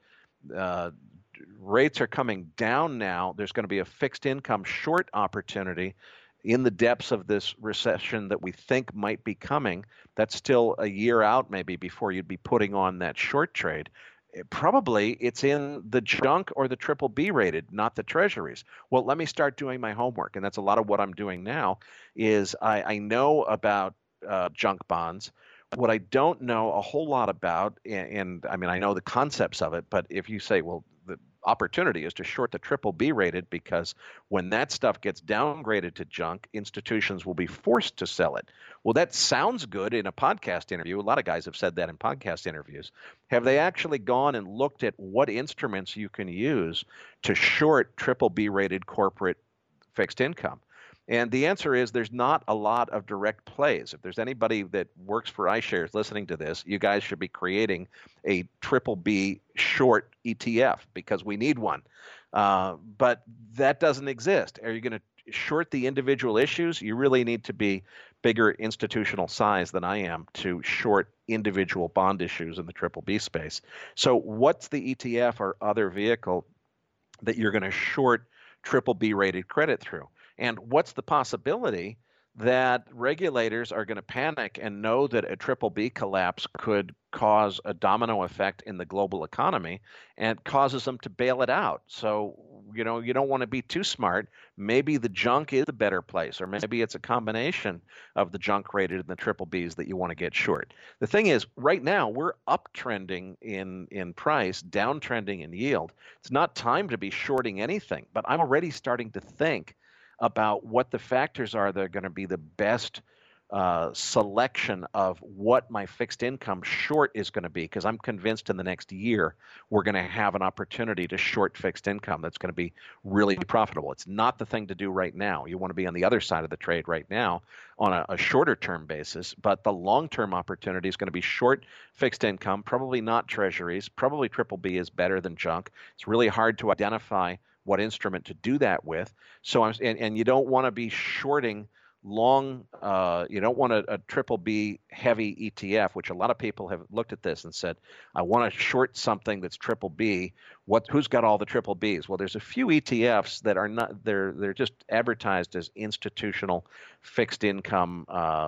rates are coming down now, there's going to be a fixed income short opportunity in the depths of this recession that we think might be coming. That's still a year out maybe before you'd be putting on that short trade. Probably it's in the junk or the triple B rated, not the treasuries. Well, let me start doing my homework, and that's a lot of what I'm doing now. Is I know about junk bonds. What I don't know a whole lot about, and I mean I know the concepts of it, but if you say, well, the opportunity is to short the triple B rated, because when that stuff gets downgraded to junk, institutions will be forced to sell it. Well, that sounds good in a podcast interview. A lot of guys have said that in podcast interviews. Have they actually gone and looked at what instruments you can use to short triple B rated corporate fixed income? And the answer is there's not a lot of direct plays. If there's anybody that works for iShares listening to this, you guys should be creating a triple B short ETF, because we need one. But that doesn't exist. Are you going to short the individual issues? You really need to be bigger institutional size than I am to short individual bond issues in the triple B space. So what's the ETF or other vehicle that you're going to short triple B rated credit through? And what's the possibility that regulators are going to panic and know that a triple B collapse could cause a domino effect in the global economy and causes them to bail it out? So, you don't want to be too smart. Maybe the junk is the better place, or maybe it's a combination of the junk rated and the triple Bs that you want to get short. The thing is, right now, we're uptrending in price, downtrending in yield. It's not time to be shorting anything, but I'm already starting to think about what the factors are that are going to be the best selection of what my fixed income short is going to be, because I'm convinced in the next year we're going to have an opportunity to short fixed income that's going to be really profitable. It's not the thing to do right now. You want to be on the other side of the trade right now on a shorter term basis, but the long-term opportunity is going to be short fixed income, probably not treasuries, probably triple B is better than junk. It's really hard to identify what instrument to do that with. So and you don't want to be shorting long, you don't want a triple B heavy ETF, which a lot of people have looked at this and said, I want to short something that's triple B. Who's got all the triple Bs? Well, there's a few ETFs that are not, they're just advertised as institutional fixed income,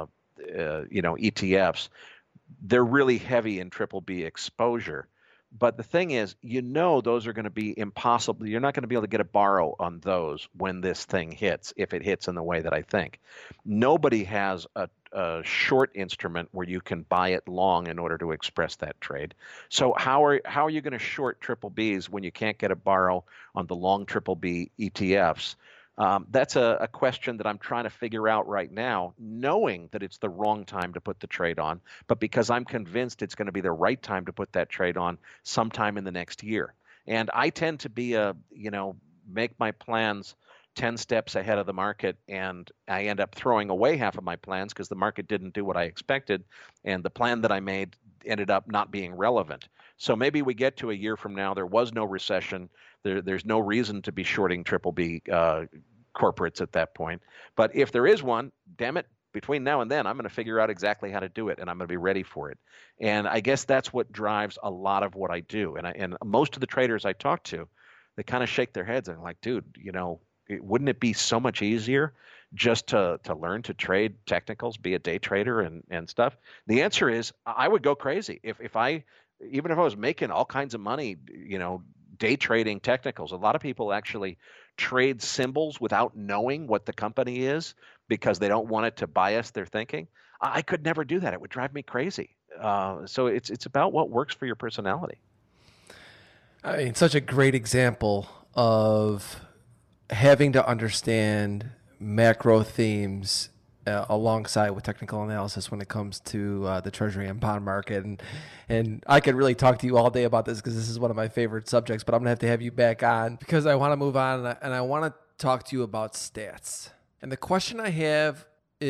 ETFs. They're really heavy in triple B exposure. But the thing is, those are going to be impossible. You're not going to be able to get a borrow on those when this thing hits, if it hits in the way that I think. Nobody has a short instrument where you can buy it long in order to express that trade. So how are you going to short triple Bs when you can't get a borrow on the long triple B ETFs? That's a question that I'm trying to figure out right now, knowing that it's the wrong time to put the trade on, but because I'm convinced it's going to be the right time to put that trade on sometime in the next year. And I tend to be make my plans 10 steps ahead of the market, and I end up throwing away half of my plans because the market didn't do what I expected, and the plan that I made ended up not being relevant. So maybe we get to a year from now, there was no recession, there's no reason to be shorting triple B corporates at that point. But if there is one, damn it, between now and then, I'm going to figure out exactly how to do it, and I'm going to be ready for it. And I guess that's what drives a lot of what I do. And most of the traders I talk to, they kind of shake their heads and are like, dude, wouldn't it be so much easier just to learn to trade technicals, be a day trader and stuff? The answer is I would go crazy. Even if I was making all kinds of money, day trading technicals. A lot of people actually trade symbols without knowing what the company is because they don't want it to bias their thinking. I could never do that. It would drive me crazy. So it's about what works for your personality. I mean, such a great example of having to understand macro themes alongside with technical analysis when it comes to the treasury and bond market. And I could really talk to you all day about this because this is one of my favorite subjects, but I'm going to have you back on because I want to move on and I want to talk to you about stats. And the question I have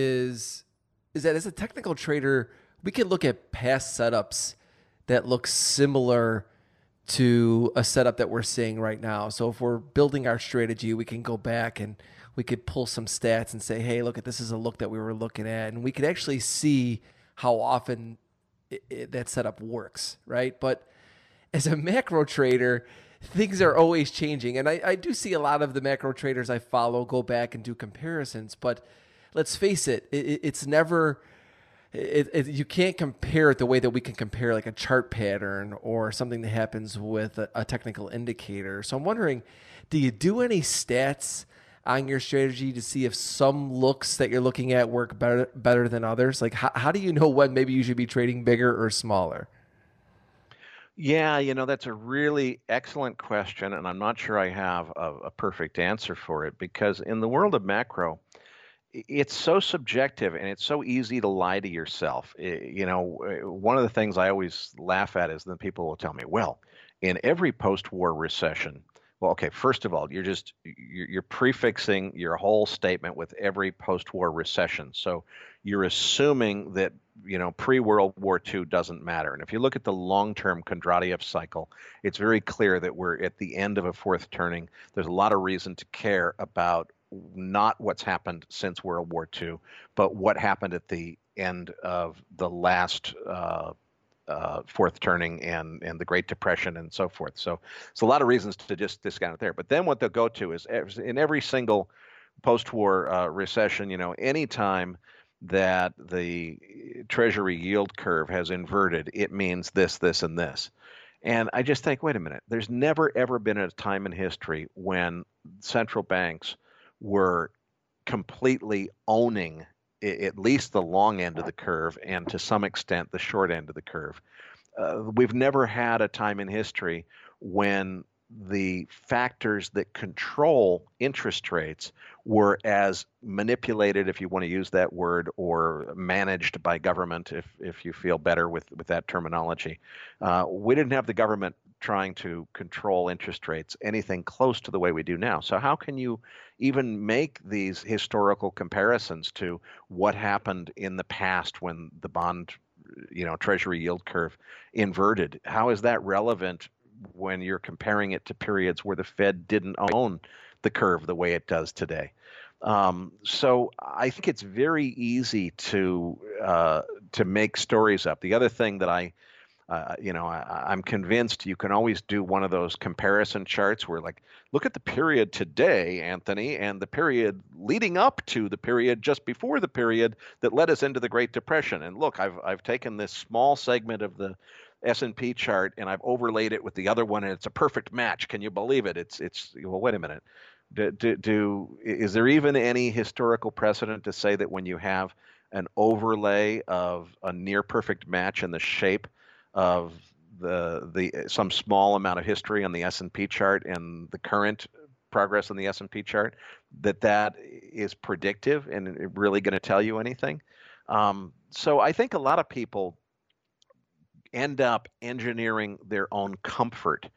is that as a technical trader, we can look at past setups that look similar to a setup that we're seeing right now. So if we're building our strategy, we can go back and we could pull some stats and say, hey, look at this is a look that we were looking at. And we could actually see how often that setup works, right? But as a macro trader, things are always changing. And I do see a lot of the macro traders I follow go back and do comparisons. But let's face it, it's never... you can't compare it the way that we can compare like a chart pattern or something that happens with a technical indicator. So I'm wondering, do you do any stats on your strategy to see if some looks that you're looking at work better than others? Like how do you know when maybe you should be trading bigger or smaller? Yeah, that's a really excellent question, and I'm not sure I have a perfect answer for it, because in the world of macro, it's so subjective and it's so easy to lie to yourself. One of the things I always laugh at is that people will tell me, well, in every post-war recession, well, okay, first of all, you're prefixing your whole statement with every post-war recession. So you're assuming that, pre-World War II doesn't matter. And if you look at the long-term Kondratiev cycle, it's very clear that we're at the end of a fourth turning. There's a lot of reason to care about not what's happened since World War II, but what happened at the end of the last fourth turning and the Great Depression and so forth. So it's a lot of reasons to just discount it there. But then what they'll go to is in every single post-war recession, any time that the Treasury yield curve has inverted, it means this, this, and this. And I just think, wait a minute, there's never, ever been a time in history when central banks were completely owning at least the long end of the curve and to some extent the short end of the curve. We've never had a time in history when the factors that control interest rates were as manipulated, if you want to use that word, or managed by government, if you feel better with that terminology. We didn't have the government trying to control interest rates anything close to the way we do now. So how can you even make these historical comparisons to what happened in the past when the bond, Treasury yield curve inverted? How is that relevant when you're comparing it to periods where the Fed didn't own the curve the way it does today? So I think it's very easy to make stories up. The other thing that I'm convinced you can always do one of those comparison charts where, like, look at the period today, Anthony, and the period leading up to the period just before the period that led us into the Great Depression. And look, I've taken this small segment of the S&P chart and I've overlaid it with the other one, and it's a perfect match. Can you believe it? It's well, wait a minute. Is there even any historical precedent to say that when you have an overlay of a near perfect match in the shape of the some small amount of history on the S&P chart and the current progress on the S&P chart, that is predictive and really going to tell you anything? So I think a lot of people end up engineering their own comfort.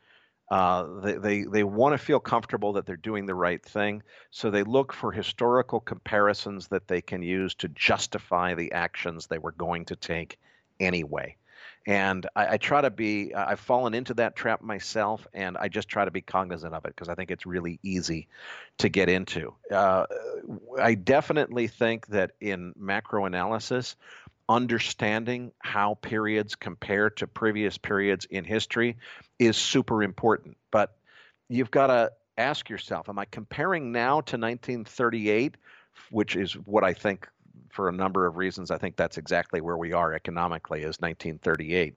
They want to feel comfortable that they're doing the right thing, so they look for historical comparisons that they can use to justify the actions they were going to take anyway. And I try to be, I've fallen into that trap myself, and I just try to be cognizant of it because I think it's really easy to get into. I definitely think that in macro analysis, understanding how periods compare to previous periods in history is super important. But you've got to ask yourself, am I comparing now to 1938, which is what I think, for a number of reasons, I think that's exactly where we are economically, is 1938.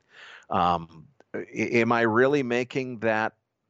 Am I really making that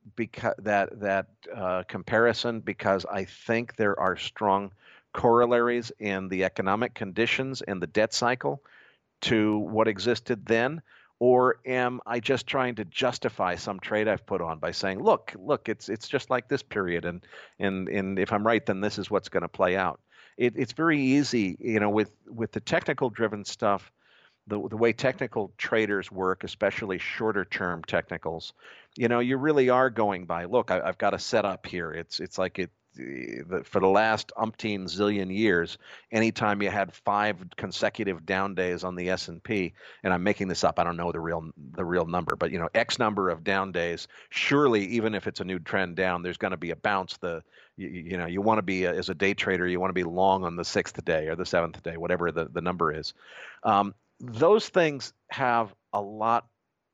comparison because I think there are strong corollaries in the economic conditions and the debt cycle to what existed then? Or am I just trying to justify some trade I've put on by saying, look, it's just like this period, and if I'm right, then this is what's going to play out. It's very easy, with the technical driven stuff, the way technical traders work, especially shorter term technicals, you really are going by, look, I've got a setup here. It's like for the last umpteen zillion years, anytime you had 5 consecutive down days on the S&P, and I'm making this up, I don't know the real number, but X number of down days, surely even if it's a new trend down, there's going to be a bounce. You want to be as a day trader, you want to be long on the 6th day or the 7th day, whatever the number is. Those things have a lot.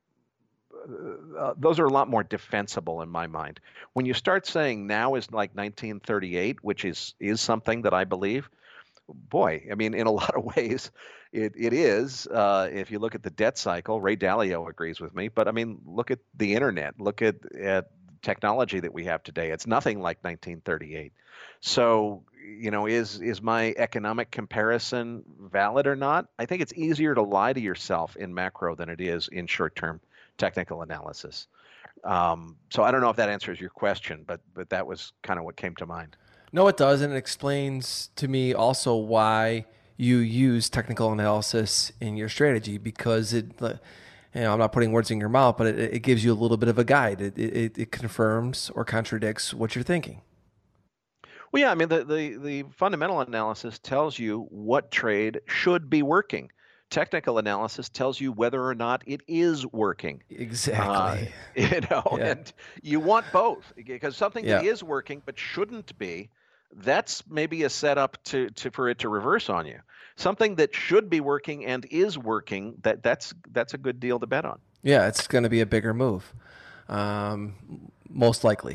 Those are a lot more defensible in my mind. When you start saying now is like 1938, which is something that I believe, boy, I mean, in a lot of ways, it is. If you look at the debt cycle, Ray Dalio agrees with me. But I mean, look at the internet. Look at technology that we have today. It's nothing like 1938. So, is my economic comparison valid or not? I think it's easier to lie to yourself in macro than it is in short-term technical analysis. So I don't know if that answers your question, but that was kind of what came to mind. No, it does, and it explains to me also why you use technical analysis in your strategy, because I'm not putting words in your mouth, but it gives you a little bit of a guide. It confirms or contradicts what you're thinking. Well, yeah, I mean, the fundamental analysis tells you what trade should be working. Technical analysis tells you whether or not it is working. Exactly. And you want both, because something that is working but shouldn't be, that's maybe a setup for it to reverse on you. Something that should be working and is working, that's a good deal to bet on. Yeah, it's going to be a bigger move. Most likely.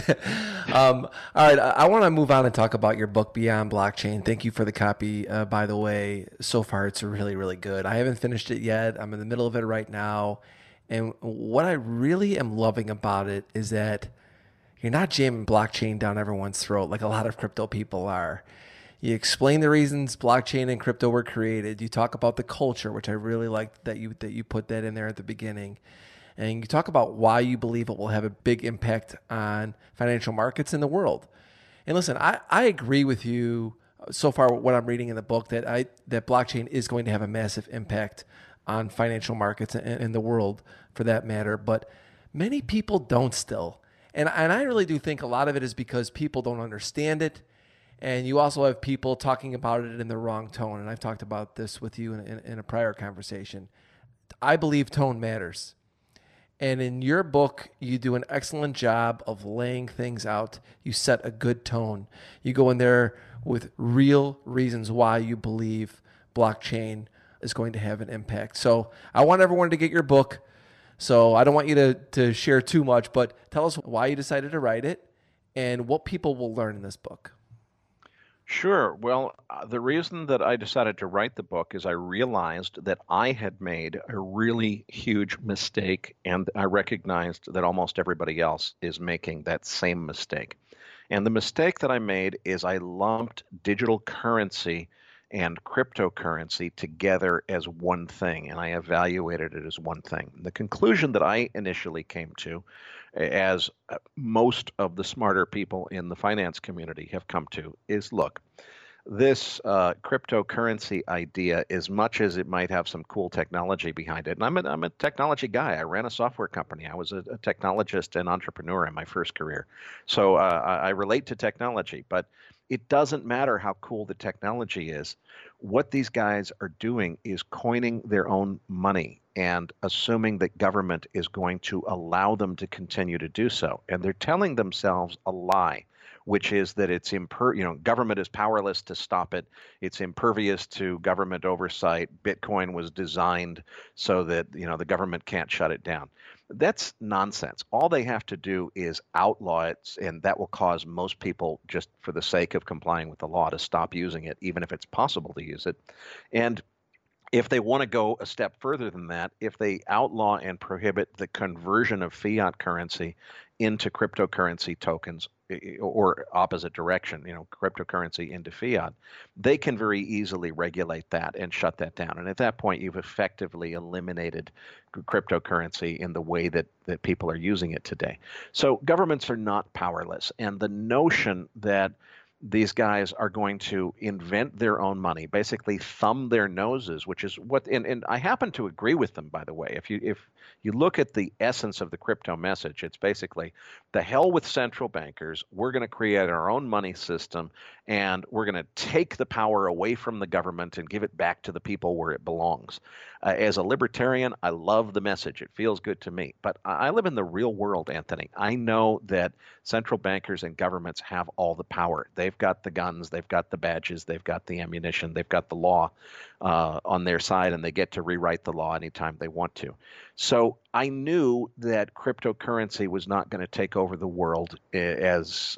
All right, I want to move on and talk about your book, Beyond Blockchain. Thank you for the copy, by the way. So far, it's really, really good. I haven't finished it yet. I'm in the middle of it right now. And what I really am loving about it is that you're not jamming blockchain down everyone's throat like a lot of crypto people are. You explain the reasons blockchain and crypto were created. You talk about the culture, which I really liked that you put that in there at the beginning. And you talk about why you believe it will have a big impact on financial markets in the world. And listen, I agree with you so far what I'm reading in the book that blockchain is going to have a massive impact on financial markets in the world for that matter. But many people don't still. And I really do think a lot of it is because people don't understand it. And you also have people talking about it in the wrong tone. And I've talked about this with you in a prior conversation. I believe tone matters. And in your book, you do an excellent job of laying things out. You set a good tone. You go in there with real reasons why you believe blockchain is going to have an impact. So I want everyone to get your book. So I don't want you to share too much, but tell us why you decided to write it and what people will learn in this book. Sure. Well, the reason that I decided to write the book is I realized that I had made a really huge mistake, and I recognized that almost everybody else is making that same mistake. And the mistake that I made is I lumped digital currency and cryptocurrency together as one thing, and I evaluated it as one thing. The conclusion that I initially came to, as most of the smarter people in the finance community have come to, is look, this cryptocurrency idea, as much as it might have some cool technology behind it, and I'm a technology guy. I ran a software company. I was a technologist and entrepreneur in my first career. So I relate to technology, but it doesn't matter how cool the technology is. What these guys are doing is coining their own money and assuming that government is going to allow them to continue to do so. And they're telling themselves a lie, which is that it's government is powerless to stop it. It's impervious to government oversight. Bitcoin was designed so that the government can't shut it down. That's nonsense. All they have to do is outlaw it, and that will cause most people, just for the sake of complying with the law, to stop using it, even if it's possible to use it. And if they want to go a step further than that, if they outlaw and prohibit the conversion of fiat currency into cryptocurrency tokens, or opposite direction, cryptocurrency into fiat, they can very easily regulate that and shut that down. And at that point, you've effectively eliminated cryptocurrency in the way that people are using it today. So governments are not powerless. And the notion that these guys are going to invent their own money, basically thumb their noses, which is what, and I happen to agree with them, by the way. If you look at the essence of the crypto message, it's basically the hell with central bankers. We're going to create our own money system, and we're going to take the power away from the government and give it back to the people where it belongs. As a libertarian, I love the message. It feels good to me. But I live in the real world, Anthony. I know that central bankers and governments have all the power. They've got the guns, they've got the badges, they've got the ammunition, they've got the law on their side, and they get to rewrite the law anytime they want to. So I knew that cryptocurrency was not going to take over the world as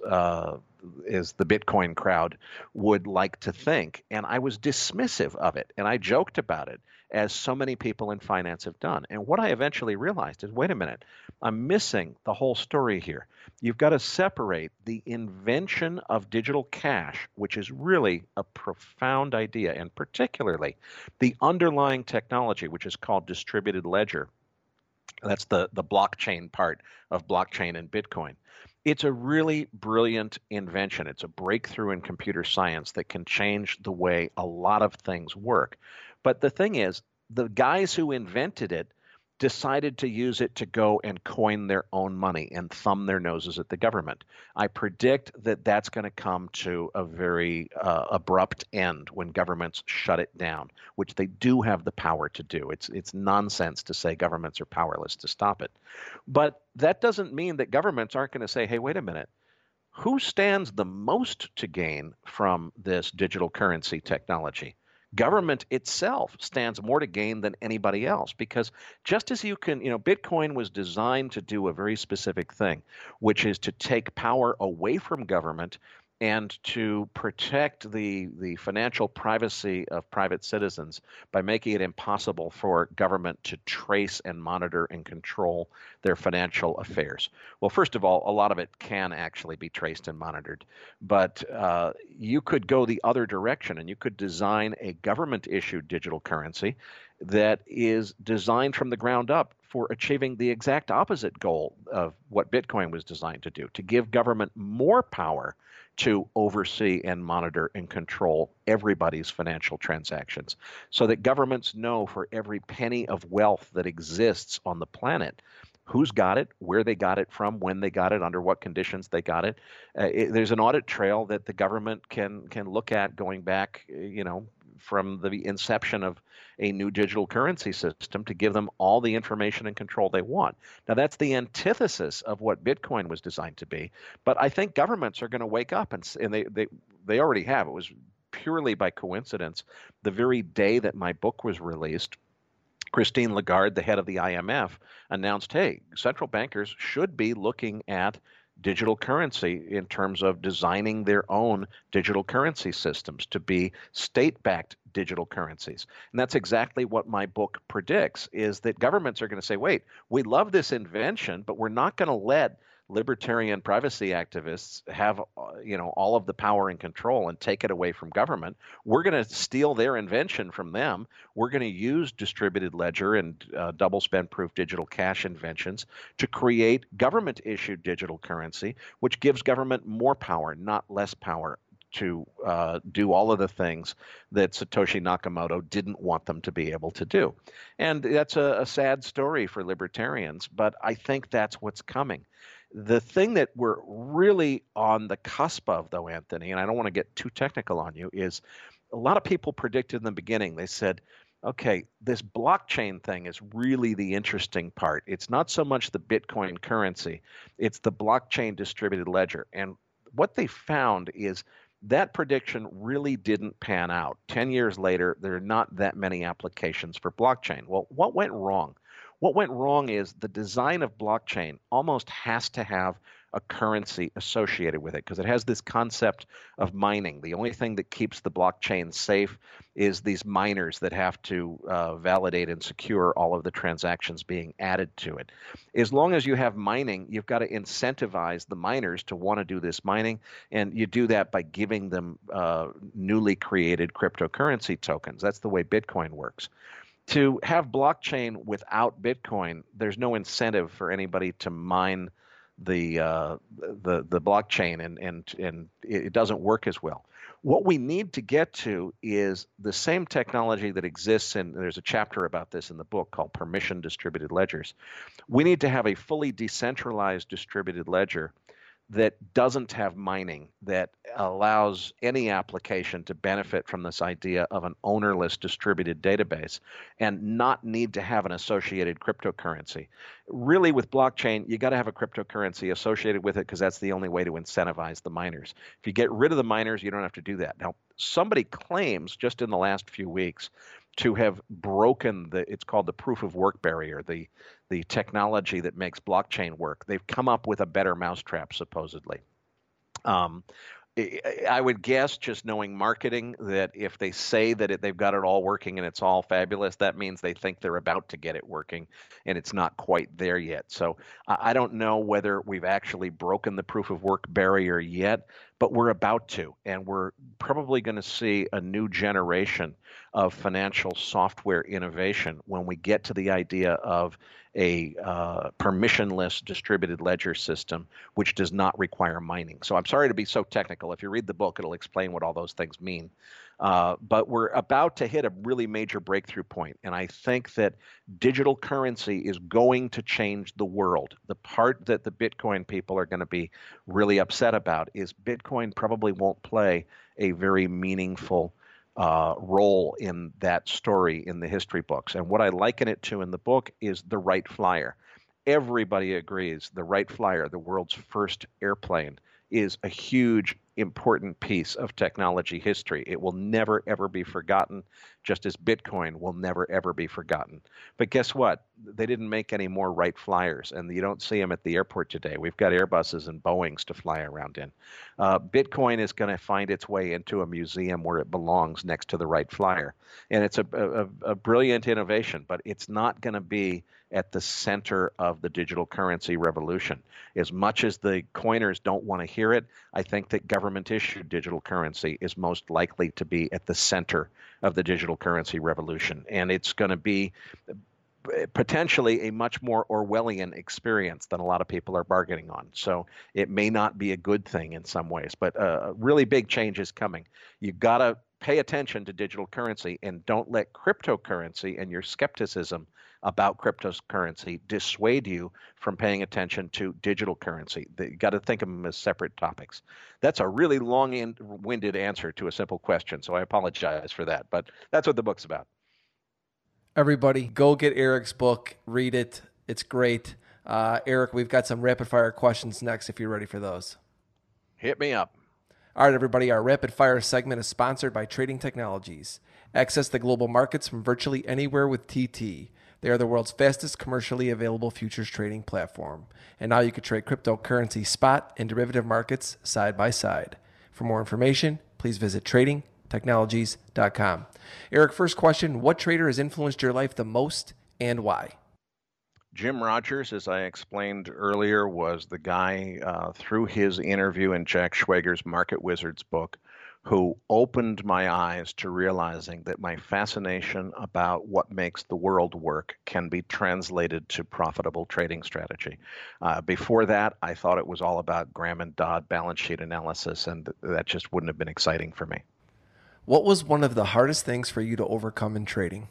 the Bitcoin crowd would like to think. And I was dismissive of it. And I joked about it, as so many people in finance have done. And what I eventually realized is, wait a minute, I'm missing the whole story here. You've got to separate the invention of digital cash, which is really a profound idea, and particularly the underlying technology, which is called distributed ledger. That's the blockchain part of blockchain and Bitcoin. It's a really brilliant invention. It's a breakthrough in computer science that can change the way a lot of things work. But the thing is, the guys who invented it decided to use it to go and coin their own money and thumb their noses at the government. I predict that that's going to come to a very abrupt end when governments shut it down, which they do have the power to do. It's nonsense to say governments are powerless to stop it. But that doesn't mean that governments aren't going to say, hey, wait a minute. Who stands the most to gain from this digital currency technology? Government itself stands more to gain than anybody else, because just as you can, Bitcoin was designed to do a very specific thing, which is to take power away from government and to protect the financial privacy of private citizens by making it impossible for government to trace and monitor and control their financial affairs. Well, first of all, a lot of it can actually be traced and monitored, but you could go the other direction and you could design a government-issued digital currency that is designed from the ground up for achieving the exact opposite goal of what Bitcoin was designed to do, to give government more power to oversee and monitor and control everybody's financial transactions, so that governments know for every penny of wealth that exists on the planet, who's got it, where they got it from, when they got it, under what conditions they got it. There's an audit trail that the government can look at going back, from the inception of a new digital currency system, to give them all the information and control they want. Now, that's the antithesis of what Bitcoin was designed to be. But I think governments are going to wake up, and they already have. It was purely by coincidence. The very day that my book was released, Christine Lagarde, the head of the IMF, announced, hey, central bankers should be looking at digital currency in terms of designing their own digital currency systems to be state-backed digital currencies. And that's exactly what my book predicts, is that governments are going to say, wait, we love this invention, but we're not going to let libertarian privacy activists have all of the power and control and take it away from government. We're going to steal their invention from them. We're going to use distributed ledger and double spend proof digital cash inventions to create government issued digital currency, which gives government more power, not less power, to do all of the things that Satoshi Nakamoto didn't want them to be able to do. And that's a sad story for libertarians, but I think that's what's coming. The thing that we're really on the cusp of, though, Anthony, and I don't want to get too technical on you, is a lot of people predicted in the beginning, they said, okay, this blockchain thing is really the interesting part. It's not so much the Bitcoin currency, it's the blockchain distributed ledger. And what they found is that prediction really didn't pan out. 10 years later, there are not that many applications for blockchain. Well, what went wrong? What went wrong is the design of blockchain almost has to have a currency associated with it, because it has this concept of mining. The only thing that keeps the blockchain safe is these miners that have to validate and secure all of the transactions being added to it. As long as you have mining, you've got to incentivize the miners to want to do this mining, and you do that by giving them newly created cryptocurrency tokens. That's the way Bitcoin works. To have blockchain without Bitcoin, there's no incentive for anybody to mine the blockchain, and it doesn't work as well. What we need to get to is the same technology that exists, and there's a chapter about this in the book called Permission Distributed Ledgers. We need to have a fully decentralized distributed ledger that doesn't have mining, that allows any application to benefit from this idea of an ownerless distributed database and not need to have an associated cryptocurrency. Really, with blockchain, you got to have a cryptocurrency associated with it because that's the only way to incentivize the miners. If you get rid of the miners, you don't have to do that. Now, somebody claims just in the last few weeks to have broken it's called the proof of work barrier, the technology that makes blockchain work. They've come up with a better mousetrap, supposedly. I would guess, just knowing marketing, that if they say that they've got it all working and it's all fabulous, that means they think they're about to get it working and it's not quite there yet. So I don't know whether we've actually broken the proof of work barrier yet, but we're about to, and we're probably going to see a new generation of financial software innovation when we get to the idea of a permissionless distributed ledger system, which does not require mining. So I'm sorry to be so technical. If you read the book, it'll explain what all those things mean. But we're about to hit a really major breakthrough point, and I think that digital currency is going to change the world. The part that the Bitcoin people are going to be really upset about is Bitcoin probably won't play a very meaningful role in that story in the history books. And what I liken it to in the book is the Wright Flyer. Everybody agrees the Wright Flyer, the world's first airplane, is a huge, important piece of technology history. It will never, ever be forgotten, just as Bitcoin will never, ever be forgotten. But guess what? They didn't make any more Wright Flyers, and you don't see them at the airport today. We've got Airbuses and Boeings to fly around in. Bitcoin is going to find its way into a museum where it belongs, next to the Wright Flyer. And it's a brilliant innovation, but it's not going to be at the center of the digital currency revolution. As much as the coiners don't want to hear it, I think that government-issued digital currency is most likely to be at the center of the digital currency revolution. And it's going to be potentially a much more Orwellian experience than a lot of people are bargaining on. So it may not be a good thing in some ways, but a really big change is coming. You've got to pay attention to digital currency, and don't let cryptocurrency and your skepticism about cryptocurrency dissuade you from paying attention to digital currency. You got to think of them as separate topics. That's a really long-winded answer to a simple question, so I apologize for that, but that's what the book's about. Everybody, go get Eric's book, read it. It's great. Eric, we've got some rapid-fire questions next if you're ready for those. Hit me up. All right, everybody, our rapid-fire segment is sponsored by Trading Technologies. Access the global markets from virtually anywhere with TT. They are the world's fastest commercially available futures trading platform. And now you can trade cryptocurrency spot and derivative markets side by side. For more information, please visit tradingtechnologies.com. Eric, first question, what trader has influenced your life the most and why? Jim Rogers, as I explained earlier, was the guy through his interview in Jack Schwager's Market Wizards book who opened my eyes to realizing that my fascination about what makes the world work can be translated to profitable trading strategy. Before that, I thought it was all about Graham and Dodd balance sheet analysis, and that just wouldn't have been exciting for me. What was one of the hardest things for you to overcome in trading?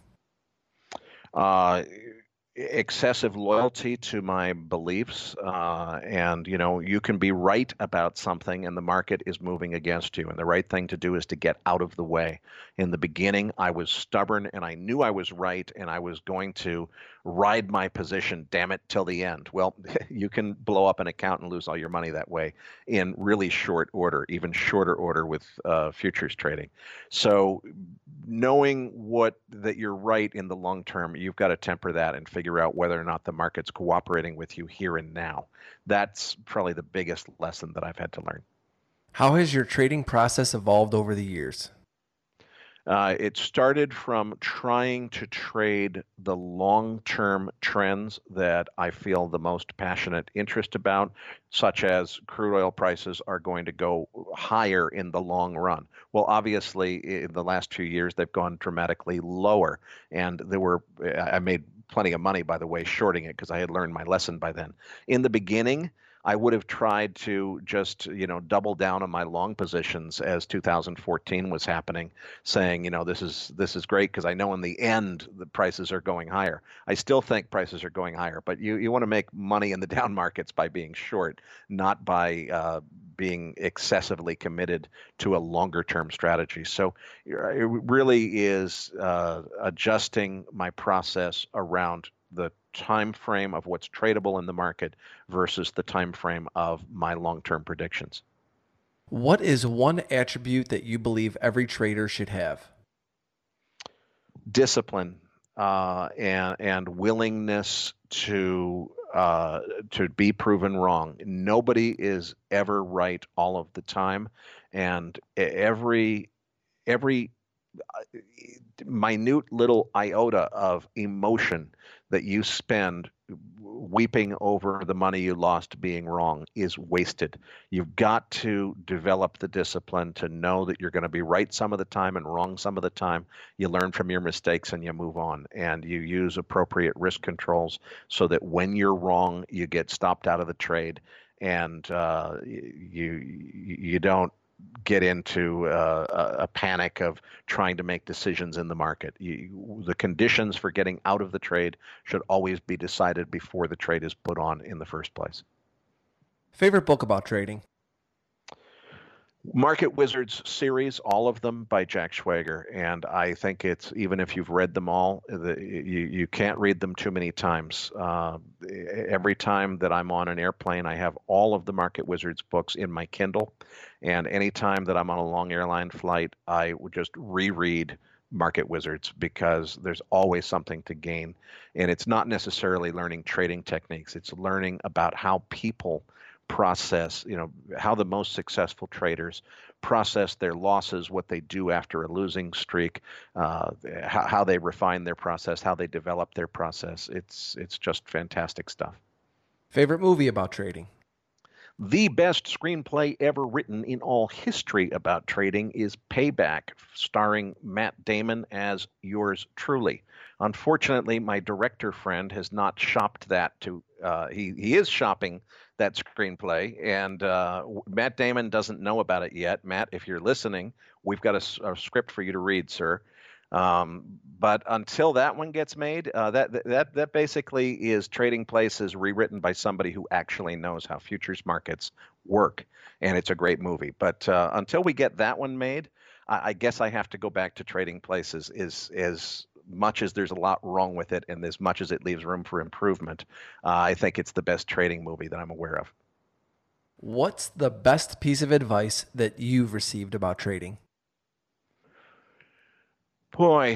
Excessive loyalty to my beliefs, and you can be right about something and the market is moving against you, and the right thing to do is to get out of the way. In the beginning, I was stubborn and I knew I was right and I was going to ride my position, damn it, till the end. Well, you can blow up an account and lose all your money that way in really short order, even shorter order with futures trading. So knowing that you're right in the long term, you've got to temper that and figure out whether or not the market's cooperating with you here and now. That's probably the biggest lesson that I've had to learn. How has your trading process evolved over the years? It started from trying to trade the long-term trends that I feel the most passionate interest about, such as crude oil prices are going to go higher in the long run. Well, obviously, in the last 2 years, they've gone dramatically lower, and I made plenty of money, by the way, shorting it because I had learned my lesson by then. In the beginning, I would have tried to just, double down on my long positions as 2014 was happening, saying, this is great because I know in the end the prices are going higher. I still think prices are going higher, but you want to make money in the down markets by being short, not by being excessively committed to a longer term strategy. So it really is adjusting my process around the time frame of what's tradable in the market versus the time frame of my long-term predictions. What is one attribute that you believe every trader should have? Discipline and willingness to be proven wrong. Nobody is ever right all of the time, and every minute little iota of emotion that you spend weeping over the money you lost being wrong is wasted. You've got to develop the discipline to know that you're going to be right some of the time and wrong some of the time. You learn from your mistakes and you move on, and you use appropriate risk controls so that when you're wrong, you get stopped out of the trade, and you don't get into a panic of trying to make decisions in the market. The conditions for getting out of the trade should always be decided before the trade is put on in the first place. Favorite book about trading? Market Wizards series, all of them by Jack Schwager, and I think it's, even if you've read them all, you can't read them too many times. Every time that I'm on an airplane, I have all of the Market Wizards books in my Kindle, and anytime that I'm on a long airline flight, I would just reread Market Wizards because there's always something to gain. And it's not necessarily learning trading techniques, it's learning about how people process, how the most successful traders process their losses, what they do after a losing streak, how they refine their process, how they develop their process. It's just fantastic stuff. Favorite movie about trading? The best screenplay ever written in all history about trading is Payback, starring Matt Damon as yours truly. Unfortunately, my director friend has not shopped that to. He is shopping that screenplay, and Matt Damon doesn't know about it yet. Matt, if you're listening, we've got a script for you to read, sir. But until that one gets made, that basically is Trading Places rewritten by somebody who actually knows how futures markets work, and it's a great movie. But until we get that one made, I guess I have to go back to Trading Places. As much as there's a lot wrong with it, and as much as it leaves room for improvement, I think it's the best trading movie that I'm aware of. What's the best piece of advice that you've received about trading? Boy,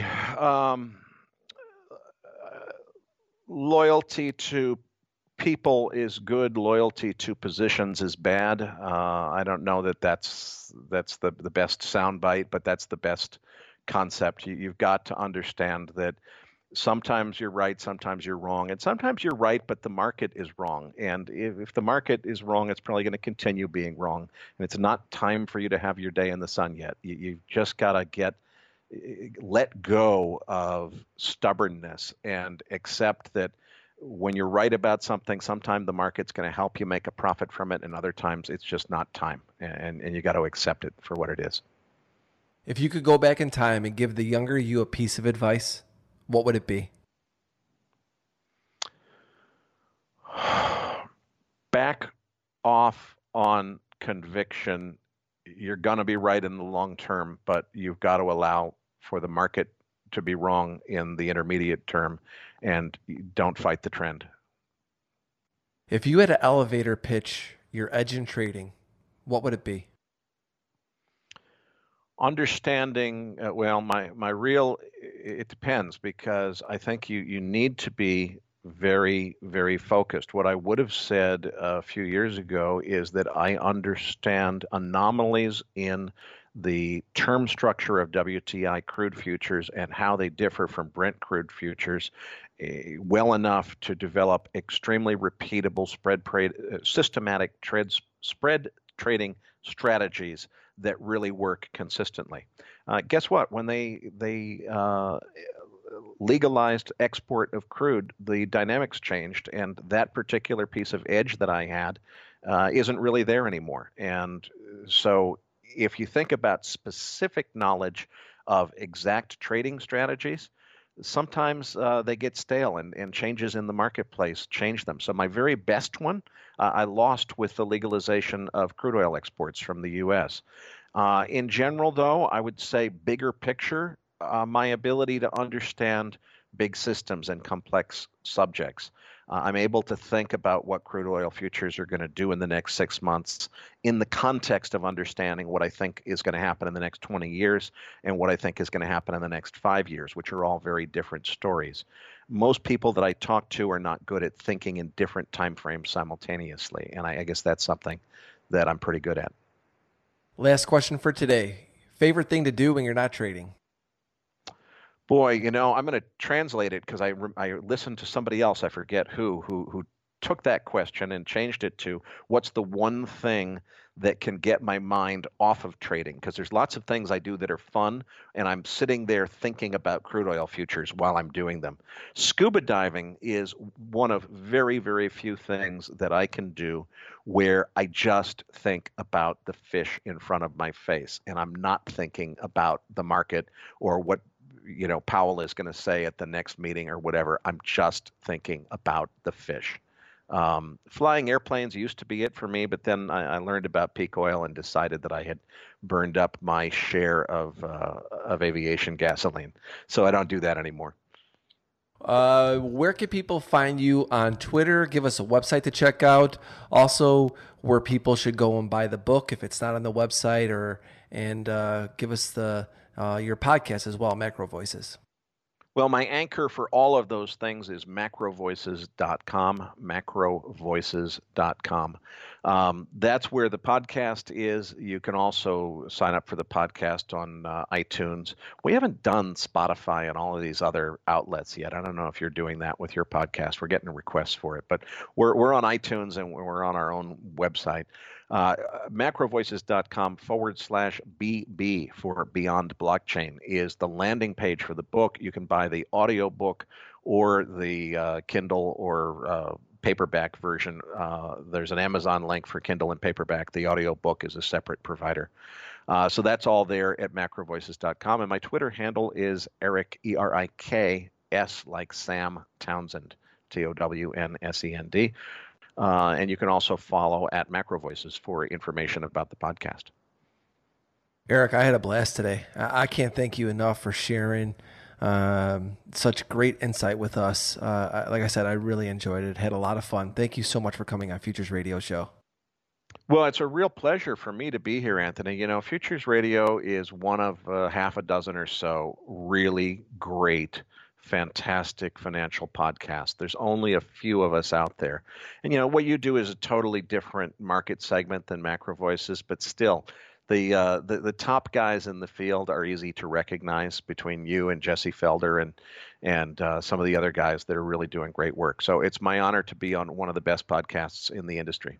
loyalty to people is good. Loyalty to positions is bad. I don't know that that's the best soundbite, but that's the best concept. You've got to understand that sometimes you're right, sometimes you're wrong, and sometimes you're right, but the market is wrong. And if the market is wrong, it's probably going to continue being wrong. And it's not time for you to have your day in the sun yet. You've just got to let go of stubbornness and accept that when you're right about something, sometimes the market's going to help you make a profit from it, and other times it's just not time, and you got to accept it for what it is. If you could go back in time and give the younger you a piece of advice, what would it be? Back off on conviction. You're going to be right in the long term, but you've got to allow for the market to be wrong in the intermediate term, and don't fight the trend. If you had an elevator pitch your edge in trading, what would it be? Understanding, my real, it depends, because I think you need to be very, very focused. What I would have said a few years ago is that I understand anomalies in the term structure of WTI crude futures and how they differ from Brent crude futures well enough to develop extremely repeatable systematic spread trading strategies that really work consistently. Guess what? When they legalized export of crude, the dynamics changed, and that particular piece of edge that I had isn't really there anymore. And so if you think about specific knowledge of exact trading strategies, sometimes they get stale, and changes in the marketplace change them. So my very best one, I lost with the legalization of crude oil exports from the U.S. In general, though, I would say bigger picture, my ability to understand big systems and complex subjects. I'm able to think about what crude oil futures are going to do in the next 6 months in the context of understanding what I think is going to happen in the next 20 years and what I think is going to happen in the next 5 years, which are all very different stories. Most people that I talk to are not good at thinking in different time frames simultaneously, and I guess that's something that I'm pretty good at. Last question for today. Favorite thing to do when you're not trading? Boy, I'm going to translate it because I listened to somebody else, I forget who took that question and changed it to what's the one thing that can get my mind off of trading? Because there's lots of things I do that are fun, and I'm sitting there thinking about crude oil futures while I'm doing them. Scuba diving is one of very, very few things that I can do where I just think about the fish in front of my face, and I'm not thinking about the market or what Powell is going to say at the next meeting or whatever. I'm just thinking about the fish. Flying airplanes used to be it for me, but then I learned about peak oil and decided that I had burned up my share of aviation gasoline. So I don't do that anymore. Where can people find you on Twitter? Give us a website to check out. Also, where people should go and buy the book if it's not on the website, and give us your podcast as well, Macro Voices. Well, my anchor for all of those things is macrovoices.com, macrovoices.com. That's where the podcast is. You can also sign up for the podcast on iTunes. We haven't done Spotify and all of these other outlets yet. I don't know if you're doing that with your podcast. We're getting requests for it, but we're on iTunes and we're on our own website. Macrovoices.com/BB for Beyond Blockchain is the landing page for the book. You can buy the audio book or the Kindle or paperback version. There's an Amazon link for Kindle and paperback. The audio book is a separate provider. So that's all there at macrovoices.com. And my Twitter handle is Eric, ERIKS, like Sam Townsend, TOWNSEND. And you can also follow at Macro Voices for information about the podcast. Eric, I had a blast today. I can't thank you enough for sharing such great insight with us. Like I said, I really enjoyed it. Had a lot of fun. Thank you so much for coming on Futures Radio Show. Well, it's a real pleasure for me to be here, Anthony. Futures Radio is one of half a dozen or so really great, fantastic financial podcast. There's only a few of us out there. And what you do is a totally different market segment than Macro Voices, but still the top guys in the field are easy to recognize between you and Jesse Felder and some of the other guys that are really doing great work. So it's my honor to be on one of the best podcasts in the industry.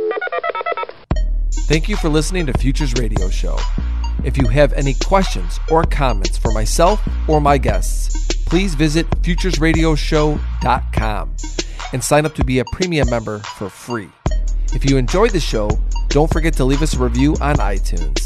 Thank you for listening to Futures Radio Show. If you have any questions or comments for myself or my guests, please visit futuresradioshow.com and sign up to be a premium member for free. If you enjoyed the show, don't forget to leave us a review on iTunes.